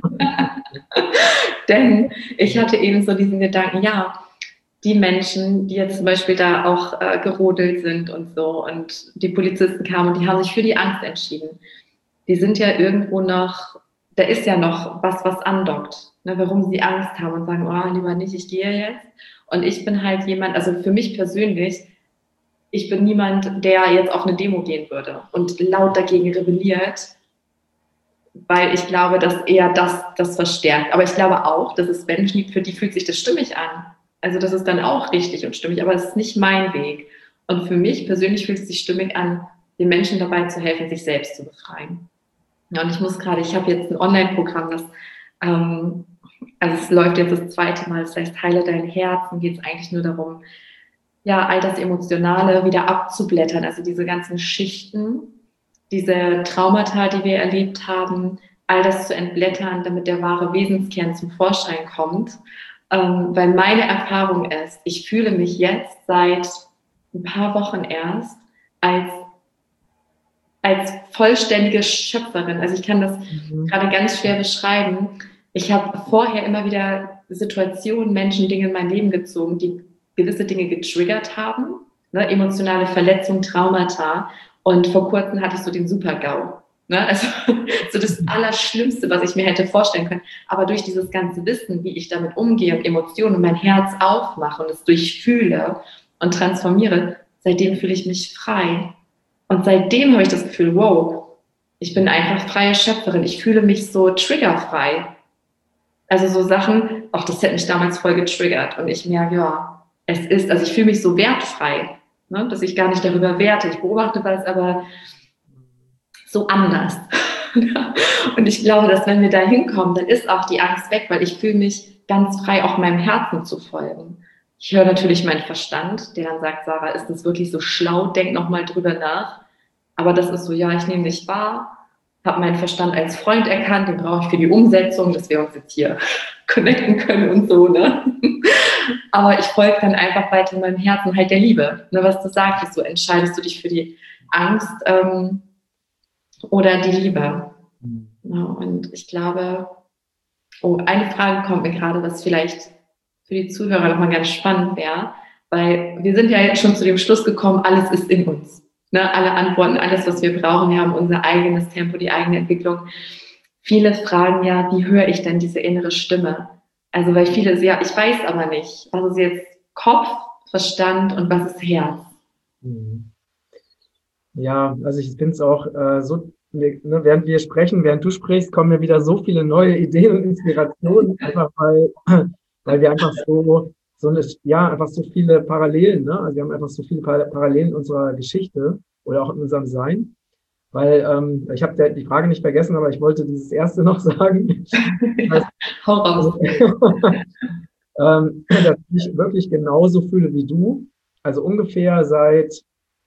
Denn ich hatte eben so diesen Gedanken, ja, die Menschen, die jetzt zum Beispiel da auch äh, gerodelt sind und so, und die Polizisten kamen und die haben sich für die Angst entschieden. Die sind ja irgendwo noch, da ist ja noch was, was andockt, ne, warum sie Angst haben und sagen, oh, lieber nicht, ich gehe jetzt. Und ich bin halt jemand, also für mich persönlich, ich bin niemand, der jetzt auf eine Demo gehen würde und laut dagegen rebelliert, weil ich glaube, dass eher das das verstärkt. Aber ich glaube auch, dass es Menschen gibt, für die fühlt sich das stimmig an. Also das ist dann auch richtig und stimmig, aber das ist nicht mein Weg. Und für mich persönlich fühlt es sich stimmig an, den Menschen dabei zu helfen, sich selbst zu befreien. Ja, und ich muss gerade, ich habe jetzt ein Online-Programm, das, ähm, also es läuft jetzt das zweite Mal, das heißt, heile dein Herz, und geht es eigentlich nur darum, ja, all das Emotionale wieder abzublättern, also diese ganzen Schichten, diese Traumata, die wir erlebt haben, all das zu entblättern, damit der wahre Wesenskern zum Vorschein kommt. Ähm, weil meine Erfahrung ist, ich fühle mich jetzt seit ein paar Wochen erst als, als vollständige Schöpferin. Also ich kann das mhm. gerade ganz schwer beschreiben. Ich habe vorher immer wieder Situationen, Menschen, Dinge in mein Leben gezogen, die gewisse Dinge getriggert haben, ne, emotionale Verletzungen, Traumata. Und vor kurzem hatte ich so den Super-GAU. Ne? Also so das Allerschlimmste, was ich mir hätte vorstellen können. Aber durch dieses ganze Wissen, wie ich damit umgehe und Emotionen und mein Herz aufmache und es durchfühle und transformiere, seitdem fühle ich mich frei. Und seitdem habe ich das Gefühl, wow, ich bin einfach freie Schöpferin. Ich fühle mich so triggerfrei. Also so Sachen, auch das hat mich damals voll getriggert. Und ich merke, ja, es ist, also ich fühle mich so wertfrei, ne, dass ich gar nicht darüber werte. Ich beobachte was, aber so anders. Und ich glaube, dass wenn wir da hinkommen, dann ist auch die Angst weg, weil ich fühle mich ganz frei, auch meinem Herzen zu folgen. Ich höre natürlich meinen Verstand, der dann sagt, Sarah, ist das wirklich so schlau? Denk nochmal drüber nach. Aber das ist so, ja, ich nehme dich wahr, habe meinen Verstand als Freund erkannt, den brauche ich für die Umsetzung, dass wir uns jetzt hier connecten können und so, ne? Aber ich folge dann einfach weiter meinem Herzen, halt der Liebe. Ne, was du sagtest, so entscheidest du dich für die Angst ähm, oder die Liebe. Ja, und ich glaube, oh, eine Frage kommt mir gerade, was vielleicht für die Zuhörer nochmal ganz spannend wäre, weil wir sind ja jetzt schon zu dem Schluss gekommen, alles ist in uns. ne, alle Antworten, alles, was wir brauchen. Wir haben unser eigenes Tempo, die eigene Entwicklung. Viele fragen ja, wie höre ich denn diese innere Stimme? Also weil viele sagen, ja, ich weiß aber nicht, was ist jetzt Kopf, Verstand und was ist Herz? Ja, also ich finde es auch äh, so, ne, während wir sprechen, während du sprichst, kommen mir wieder so viele neue Ideen und Inspirationen, einfach weil, weil wir einfach so, so eine, ja, einfach so viele Parallelen, ne? Also wir haben einfach so viele Parallelen in unserer Geschichte oder auch in unserem Sein. Weil ähm, ich habe die Frage nicht vergessen, aber ich wollte dieses erste noch sagen. Ja, hau raus. ähm, dass ich wirklich genauso fühle wie du. Also ungefähr seit,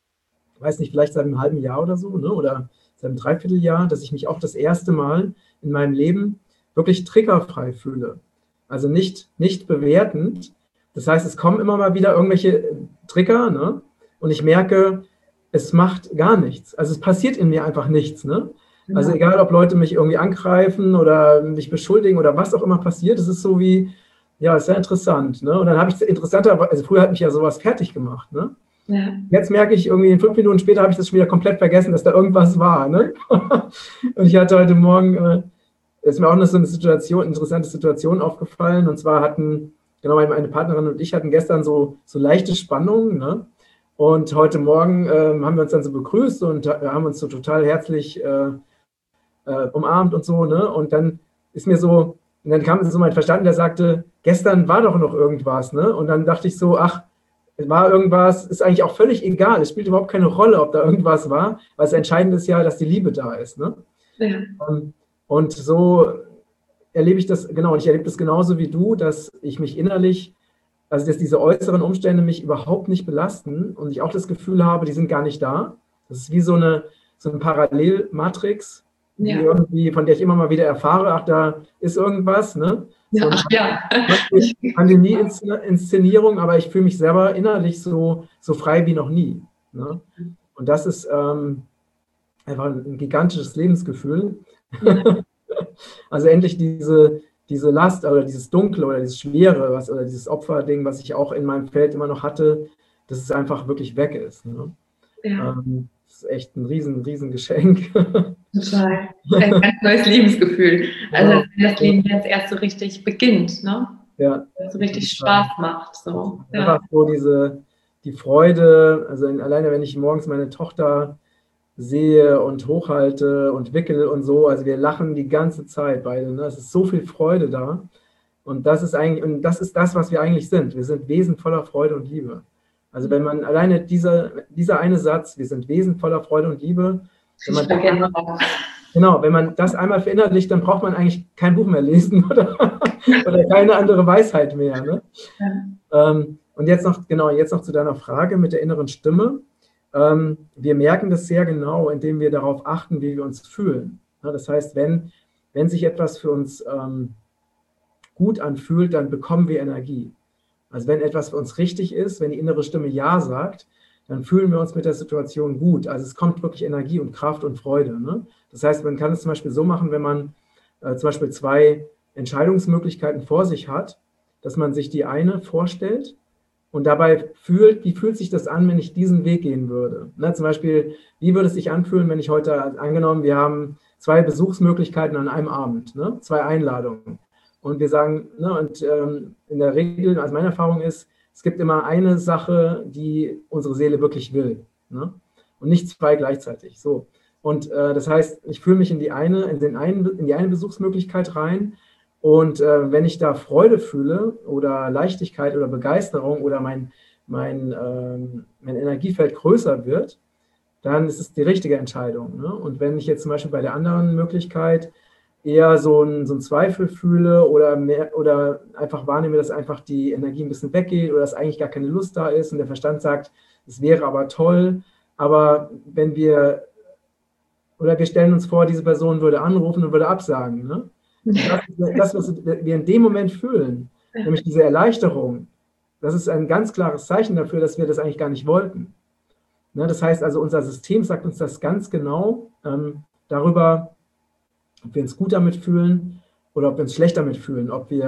weiß nicht, vielleicht seit einem halben Jahr oder so, ne? Oder seit einem Dreivierteljahr, dass ich mich auch das erste Mal in meinem Leben wirklich triggerfrei fühle. Also nicht, nicht bewertend. Das heißt, es kommen immer mal wieder irgendwelche Trigger, ne? Und ich merke, es macht gar nichts. Also es passiert in mir einfach nichts. Ne? Also Ja. egal, ob Leute mich irgendwie angreifen oder mich beschuldigen oder was auch immer passiert, es ist so wie, ja, ist sehr interessant. Ne? Und dann habe ich interessanter, also früher hat mich ja sowas fertig gemacht. Ne? Ja. Jetzt merke ich irgendwie, fünf Minuten später habe ich das schon wieder komplett vergessen, dass da irgendwas war. Ne? Und ich hatte heute Morgen, äh, ist mir auch noch so eine Situation, interessante Situation aufgefallen. Und zwar hatten, genau, meine Partnerin und ich hatten gestern so, so leichte Spannungen, ne? Und heute Morgen ähm, haben wir uns dann so begrüßt und äh, haben uns so total herzlich äh, äh, umarmt und so, ne? Und dann ist mir so, und dann kam so mein Verstand, der sagte, gestern war doch noch irgendwas, ne? Und dann dachte ich so, ach, es war irgendwas, ist eigentlich auch völlig egal, es spielt überhaupt keine Rolle, ob da irgendwas war, weil das Entscheidende ist ja, dass die Liebe da ist, ne? Ja. Und, und so erlebe ich das, genau, und ich erlebe das genauso wie du, dass ich mich innerlich, also dass diese äußeren Umstände mich überhaupt nicht belasten und ich auch das Gefühl habe, die sind gar nicht da. Das ist wie so eine, so eine Parallelmatrix, die Ja. irgendwie, von der ich immer mal wieder erfahre, ach, da ist irgendwas, ne? So Ja, ja. eine Pandemie-Inszenierung, aber ich fühle mich selber innerlich so, so frei wie noch nie. Ne? Und das ist ähm, einfach ein gigantisches Lebensgefühl. Ja. Also endlich diese, diese Last oder dieses Dunkle oder dieses Schwere was, oder dieses Opferding, was ich auch in meinem Feld immer noch hatte, dass es einfach wirklich weg ist. Ne? Ja. Ähm, das ist echt ein riesen, riesen Geschenk. Total. Ein ganz neues Lebensgefühl. Also Wow. wenn das Leben jetzt erst so richtig beginnt, ne? Ja. Wenn es so richtig Spaß macht. So. Einfach Ja. so diese, die Freude, also alleine wenn ich morgens meine Tochter sehe und hochhalte und wickel und so, also wir lachen die ganze Zeit beide, ne? Es ist so viel Freude da und das ist eigentlich, und das ist das, was wir eigentlich sind. Wir sind Wesen voller Freude und Liebe. Also wenn man alleine dieser, dieser eine Satz, wir sind Wesen voller Freude und Liebe, wenn man, einmal, genau, wenn man das einmal verinnerlicht, dann braucht man eigentlich kein Buch mehr lesen oder, oder keine andere Weisheit mehr. Ne? Ja. Ähm, und jetzt noch, genau, jetzt noch zu deiner Frage mit der inneren Stimme. Ähm, wir merken das sehr genau, indem wir darauf achten, wie wir uns fühlen. Ja, das heißt, wenn, wenn sich etwas für uns ähm, gut anfühlt, dann bekommen wir Energie. Also wenn etwas für uns richtig ist, wenn die innere Stimme Ja sagt, dann fühlen wir uns mit der Situation gut. Also es kommt wirklich Energie und Kraft und Freude. Ne? Das heißt, man kann es zum Beispiel so machen, wenn man äh, zum Beispiel zwei Entscheidungsmöglichkeiten vor sich hat, dass man sich die eine vorstellt und dabei fühlt, wie fühlt sich das an, wenn ich diesen Weg gehen würde. Ne? Zum Beispiel, wie würde es sich anfühlen, wenn ich heute, angenommen, wir haben zwei Besuchsmöglichkeiten an einem Abend, ne? Zwei Einladungen. Und wir sagen, ne, und ähm, in der Regel, also meine Erfahrung ist, es gibt immer eine Sache, die unsere Seele wirklich will. Ne? Und nicht zwei gleichzeitig. So. Und äh, das heißt, ich fühle mich in die eine, in den einen, in die eine Besuchsmöglichkeit rein. Und äh, wenn ich da Freude fühle oder Leichtigkeit oder Begeisterung oder mein, mein, ähm, mein Energiefeld größer wird, dann ist es die richtige Entscheidung. Ne? Und wenn ich jetzt zum Beispiel bei der anderen Möglichkeit eher so einen so Zweifel fühle oder, mehr, oder einfach wahrnehme, dass einfach die Energie ein bisschen weggeht oder dass eigentlich gar keine Lust da ist und der Verstand sagt, es wäre aber toll, aber wenn wir, oder wir stellen uns vor, diese Person würde anrufen und würde absagen. Ne? Das, das, was wir in dem Moment fühlen, nämlich diese Erleichterung, das ist ein ganz klares Zeichen dafür, dass wir das eigentlich gar nicht wollten. Ne? Das heißt also, unser System sagt uns das ganz genau ähm, darüber, ob wir uns gut damit fühlen oder ob wir uns schlecht damit fühlen, ob wir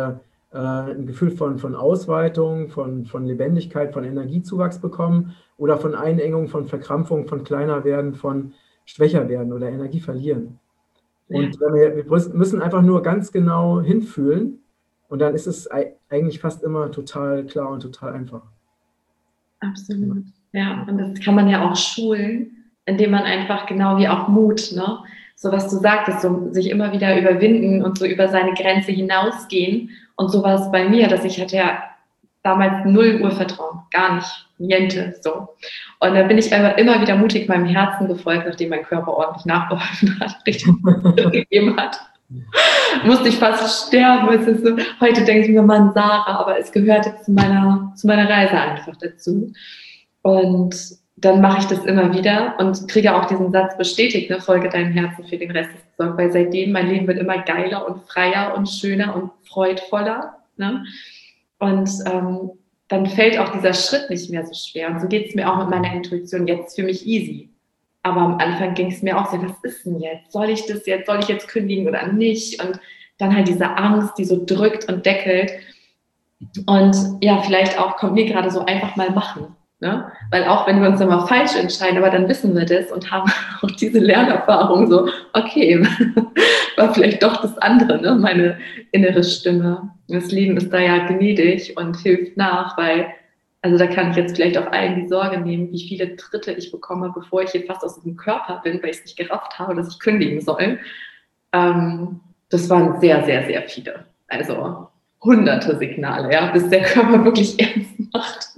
äh, ein Gefühl von, von Ausweitung, von, von Lebendigkeit, von Energiezuwachs bekommen oder von Einengung, von Verkrampfung, von kleiner werden, von schwächer werden oder Energie verlieren. Und ja. wir, wir müssen einfach nur ganz genau hinfühlen und dann ist es eigentlich fast immer total klar und total einfach. Absolut. Ja, und das kann man ja auch schulen, indem man einfach genau wie auch Mut, ne? So was du sagtest, so sich immer wieder überwinden und so über seine Grenze hinausgehen. Und so war es bei mir, dass ich hatte ja damals null Urvertrauen, gar nicht, niente, so. Und da bin ich aber immer wieder mutig meinem Herzen gefolgt, nachdem mein Körper ordentlich nachgeholfen hat, richtig gegeben hat. Musste ich fast sterben. Es ist so, heute denke ich mir, Mann, Sarah, aber es gehört jetzt zu meiner, zu meiner Reise einfach dazu. Und dann mache ich das immer wieder und kriege auch diesen Satz bestätigt, ne, folge deinem Herzen, für den Rest ist gesorgt, weil seitdem mein Leben wird immer geiler und freier und schöner und freudvoller, ne? Und ähm, dann fällt auch dieser Schritt nicht mehr so schwer. Und so geht es mir auch mit meiner Intuition jetzt für mich easy. Aber am Anfang ging es mir auch so, was ist denn jetzt? Soll ich das jetzt, soll ich jetzt kündigen oder nicht? Und dann halt diese Angst, die so drückt und deckelt. Und ja, vielleicht auch kommt mir gerade so einfach mal machen. Ne? Weil auch wenn wir uns immer falsch entscheiden, aber dann wissen wir das und haben auch diese Lernerfahrung so, okay, war vielleicht doch das andere, ne? Meine innere Stimme. Das Leben ist da ja gnädig und hilft nach, weil, also da kann ich jetzt vielleicht auch allen die Sorge nehmen, wie viele Tritte ich bekomme, bevor ich hier fast aus dem Körper bin, weil ich es nicht gerafft habe, dass ich kündigen soll. Ähm, das waren sehr, sehr, sehr viele. Also hunderte Signale, ja, bis der Körper wirklich ernst macht.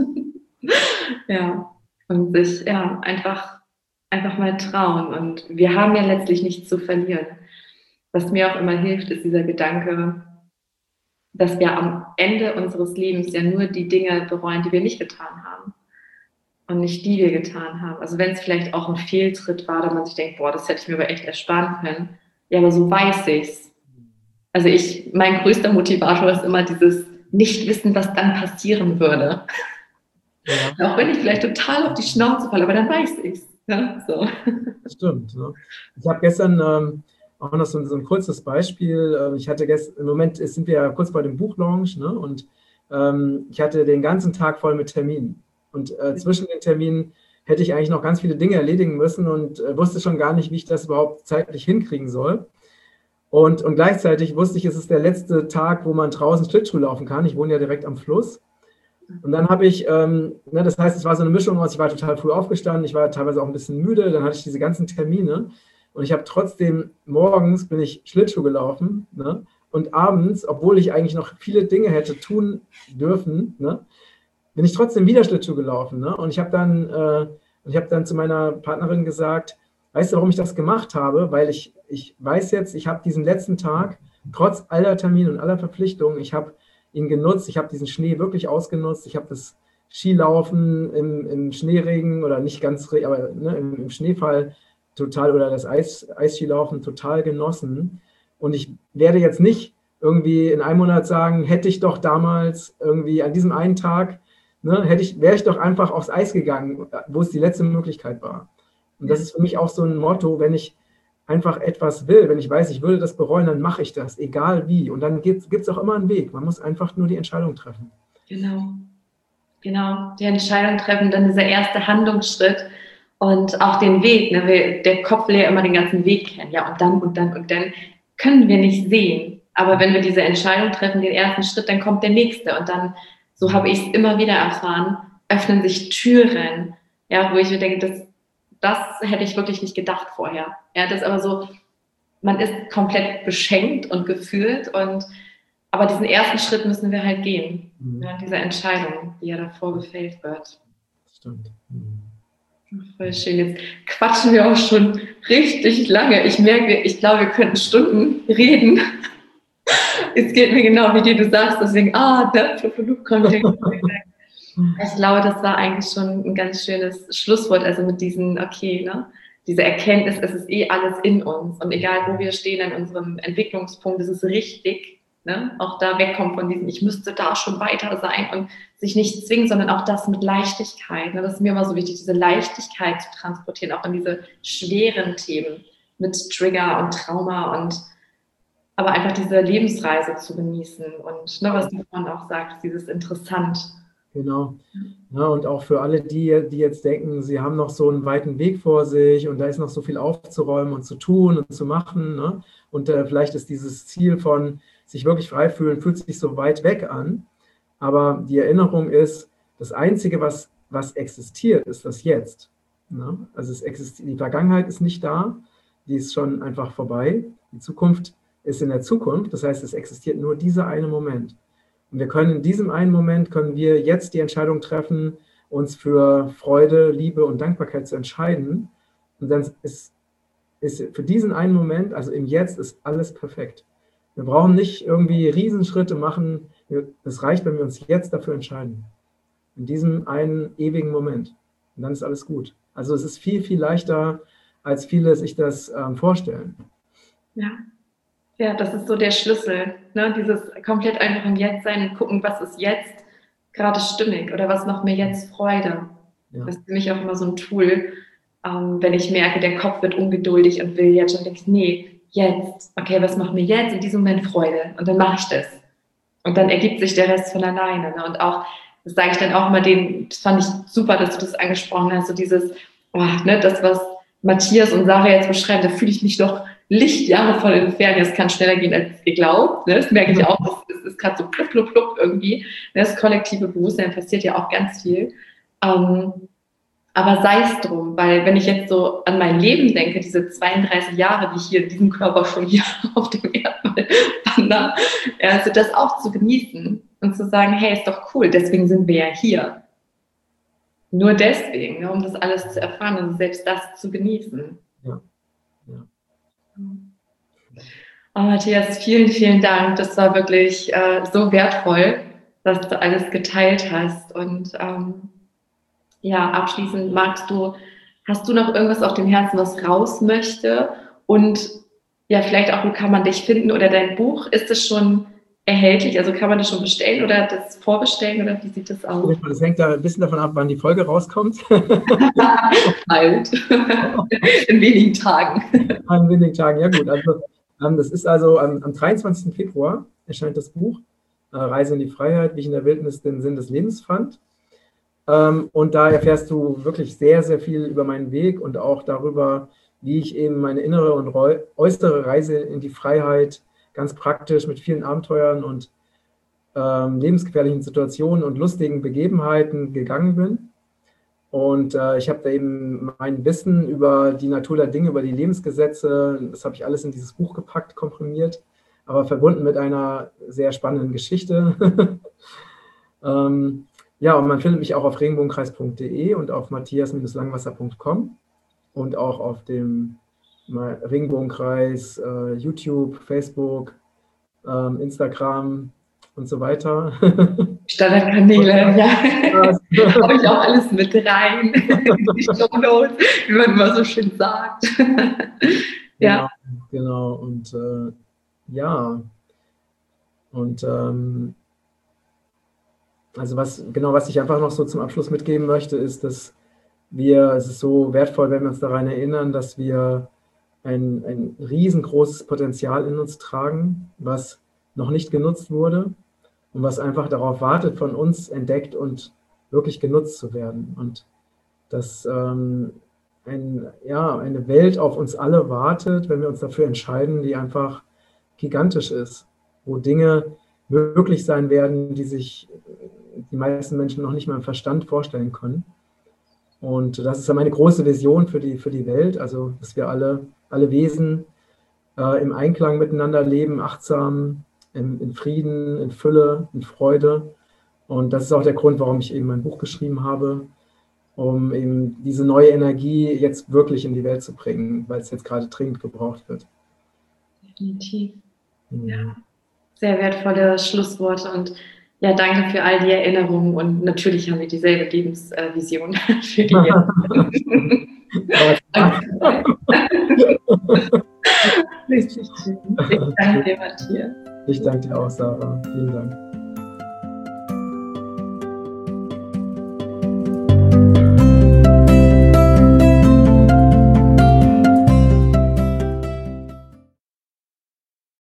Ja, und sich ja einfach, einfach mal trauen. Und wir haben ja letztlich nichts zu verlieren. Was mir auch immer hilft, ist dieser Gedanke, dass wir am Ende unseres Lebens ja nur die Dinge bereuen, die wir nicht getan haben und nicht die wir getan haben. Also wenn es vielleicht auch ein Fehltritt war, da man sich denkt, boah, das hätte ich mir aber echt ersparen können. Ja, aber so weiß ich's. Also ich, mein größter Motivator ist immer dieses Nicht-Wissen, was dann passieren würde. Ja. Auch wenn ich vielleicht total auf die Schnauze falle, aber dann weiß ich's. Ja, so. Stimmt. Ne? Ich habe gestern ähm, auch noch so, so ein kurzes Beispiel. Ich hatte gestern, im Moment sind wir ja kurz bei dem Buchlaunch, ne? Und ähm, ich hatte den ganzen Tag voll mit Terminen. Und äh, zwischen den Terminen hätte ich eigentlich noch ganz viele Dinge erledigen müssen und äh, wusste schon gar nicht, wie ich das überhaupt zeitlich hinkriegen soll. Und, und gleichzeitig wusste ich, es ist der letzte Tag, wo man draußen Schlittschuh laufen kann. Ich wohne ja direkt am Fluss. Und dann habe ich, ähm, ne, das heißt, es war so eine Mischung aus, ich war total früh aufgestanden, ich war teilweise auch ein bisschen müde, dann hatte ich diese ganzen Termine und ich habe trotzdem, morgens bin ich Schlittschuh gelaufen, ne, und abends, obwohl ich eigentlich noch viele Dinge hätte tun dürfen, ne, bin ich trotzdem wieder Schlittschuh gelaufen. Ne, und ich habe dann, äh, ich habe dann zu meiner Partnerin gesagt, weißt du, warum ich das gemacht habe? Weil ich, ich weiß jetzt, ich habe diesen letzten Tag, trotz aller Termine und aller Verpflichtungen, ich habe ihn genutzt, ich habe diesen Schnee wirklich ausgenutzt, ich habe das Skilaufen im, im Schneeregen oder nicht ganz, aber ne, im, im Schneefall total oder das Eis, Eisskilaufen total genossen und ich werde jetzt nicht irgendwie in einem Monat sagen, hätte ich doch damals irgendwie an diesem einen Tag, ne, hätte ich, wäre ich doch einfach aufs Eis gegangen, wo es die letzte Möglichkeit war. Und das ist für mich auch so ein Motto, wenn ich einfach etwas will, wenn ich weiß, ich würde das bereuen, dann mache ich das, egal wie. Und dann gibt es auch immer einen Weg. Man muss einfach nur die Entscheidung treffen. Genau, genau. Die Entscheidung treffen, dann dieser erste Handlungsschritt und auch den Weg. Ne? Der Kopf will ja immer den ganzen Weg kennen. Ja, und dann und dann und dann können wir nicht sehen. Aber wenn wir diese Entscheidung treffen, den ersten Schritt, dann kommt der nächste. Und dann, so habe ich es immer wieder erfahren, öffnen sich Türen, ja, wo ich mir denke, das Das hätte ich wirklich nicht gedacht vorher. Ja, das ist aber so, man ist komplett beschenkt und gefühlt und aber diesen ersten Schritt müssen wir halt gehen. Mhm. Ja, diese Entscheidung, die ja davor gefällt wird. Stimmt. Mhm. Voll schön. Jetzt quatschen wir auch schon richtig lange. Ich merke, ich glaube, wir könnten Stunden reden. Es geht mir genau wie dir, du sagst, deswegen, ah, der Flug kommt. Ich glaube, das war eigentlich schon ein ganz schönes Schlusswort, also mit diesen, okay, ne, diese Erkenntnis, es ist eh alles in uns und egal, wo wir stehen an unserem Entwicklungspunkt, es ist richtig, ne, auch da wegkommen von diesem, ich müsste da schon weiter sein und sich nicht zwingen, sondern auch das mit Leichtigkeit, ne, das ist mir immer so wichtig, diese Leichtigkeit zu transportieren, auch in diese schweren Themen mit Trigger und Trauma und aber einfach diese Lebensreise zu genießen und ne, was du vorhin auch sagst, dieses interessant. Genau. Ja, und auch für alle, die, die jetzt denken, sie haben noch so einen weiten Weg vor sich und da ist noch so viel aufzuräumen und zu tun und zu machen. Ne? Und äh, vielleicht ist dieses Ziel von sich wirklich frei fühlen, fühlt sich so weit weg an. Aber die Erinnerung ist, das Einzige, was, was existiert, ist das Jetzt. Ne? Also es existiert, die Vergangenheit ist nicht da, die ist schon einfach vorbei. Die Zukunft ist in der Zukunft, das heißt, es existiert nur dieser eine Moment. Und wir können in diesem einen Moment, können wir jetzt die Entscheidung treffen, uns für Freude, Liebe und Dankbarkeit zu entscheiden. Und dann ist, ist für diesen einen Moment, also im Jetzt, ist alles perfekt. Wir brauchen nicht irgendwie Riesenschritte machen. Es reicht, wenn wir uns jetzt dafür entscheiden. In diesem einen ewigen Moment. Und dann ist alles gut. Also es ist viel, viel leichter, als viele sich das ähm, vorstellen. Ja. Ja, das ist so der Schlüssel, ne? Dieses komplett einfach im Jetzt sein und gucken, was ist jetzt gerade stimmig oder was macht mir jetzt Freude. Ja. Das ist für mich auch immer so ein Tool, ähm, wenn ich merke, der Kopf wird ungeduldig und will jetzt schon, denke ich, nee, jetzt, okay, was macht mir jetzt in diesem Moment Freude? Und dann mache ich das. Und dann ergibt sich der Rest von alleine. Ne? Und auch, das sage ich dann auch mal denen, das fand ich super, dass du das angesprochen hast, so dieses, oh, ne, das, was Matthias und Sarah jetzt beschreiben, da fühle ich mich doch Lichtjahre voll entfernt. Das kann schneller gehen, als ihr glaubt. Ne? Das merke ich auch. Das ist, ist gerade so plupp, plupp, plupp irgendwie. Das kollektive Bewusstsein passiert ja auch ganz viel. Ähm, aber sei es drum, weil wenn ich jetzt so an mein Leben denke, diese zweiunddreißig Jahre, die ich hier in diesem Körper schon hier auf dem Erdball wandere, also das auch zu genießen und zu sagen, hey, ist doch cool, deswegen sind wir ja hier. Nur deswegen, ne, um das alles zu erfahren und selbst das zu genießen. Ja. Ja. Oh, Matthias, vielen, vielen Dank. Das war wirklich äh, so wertvoll, dass du alles geteilt hast. Und ähm, ja, abschließend magst du, hast du noch irgendwas auf dem Herzen, was raus möchte? Und ja, vielleicht auch, wo kann man dich finden oder dein Buch? Ist es schon erhältlich? Also kann man das schon bestellen oder das vorbestellen oder wie sieht das aus? Das hängt da ein bisschen davon ab, wann die Folge rauskommt. Bald. In wenigen Tagen. In wenigen Tagen, ja gut. Also, ähm, das ist also am, am dreiundzwanzigsten Februar erscheint das Buch äh, Reise in die Freiheit, wie ich in der Wildnis den Sinn des Lebens fand. Ähm, und da erfährst du wirklich sehr, sehr viel über meinen Weg und auch darüber, wie ich eben meine innere und äußere Reise in die Freiheit ganz praktisch mit vielen Abenteuern und ähm, lebensgefährlichen Situationen und lustigen Begebenheiten gegangen bin. Und äh, ich habe da eben mein Wissen über die Natur der Dinge, über die Lebensgesetze, das habe ich alles in dieses Buch gepackt, komprimiert, aber verbunden mit einer sehr spannenden Geschichte. ähm, ja, und man findet mich auch auf regenbogenkreis punkt de und auf matthias langwasser punkt com und auch auf dem Regenbogenkreis, äh, YouTube, Facebook, ähm, Instagram und so weiter. Standardkanäle, ja. Habe ich auch alles mit rein. Die Shownotes, wie man immer so schön sagt. Ja. Genau, genau. Und äh, ja. Und ähm, also was, genau, was ich einfach noch so zum Abschluss mitgeben möchte, ist, dass wir, es ist so wertvoll, wenn wir uns daran erinnern, dass wir ein, ein riesengroßes Potenzial in uns tragen, was noch nicht genutzt wurde und was einfach darauf wartet, von uns entdeckt und wirklich genutzt zu werden. Und dass ähm, ein, ja, eine Welt auf uns alle wartet, wenn wir uns dafür entscheiden, die einfach gigantisch ist, wo Dinge möglich sein werden, die sich die meisten Menschen noch nicht mal im Verstand vorstellen können. Und das ist ja meine große Vision für die, für die Welt, also dass wir alle, alle Wesen äh, im Einklang miteinander leben, achtsam, in, in Frieden, in Fülle, in Freude. Und das ist auch der Grund, warum ich eben mein Buch geschrieben habe, um eben diese neue Energie jetzt wirklich in die Welt zu bringen, weil es jetzt gerade dringend gebraucht wird. Definitiv. Ja. Ja. Sehr wertvolle Schlussworte und ja, danke für all die Erinnerungen und natürlich haben wir dieselbe Lebensvision für die Richtig schön. Ich danke dir, Matthias. Ich danke dir auch, Sarah. Vielen Dank.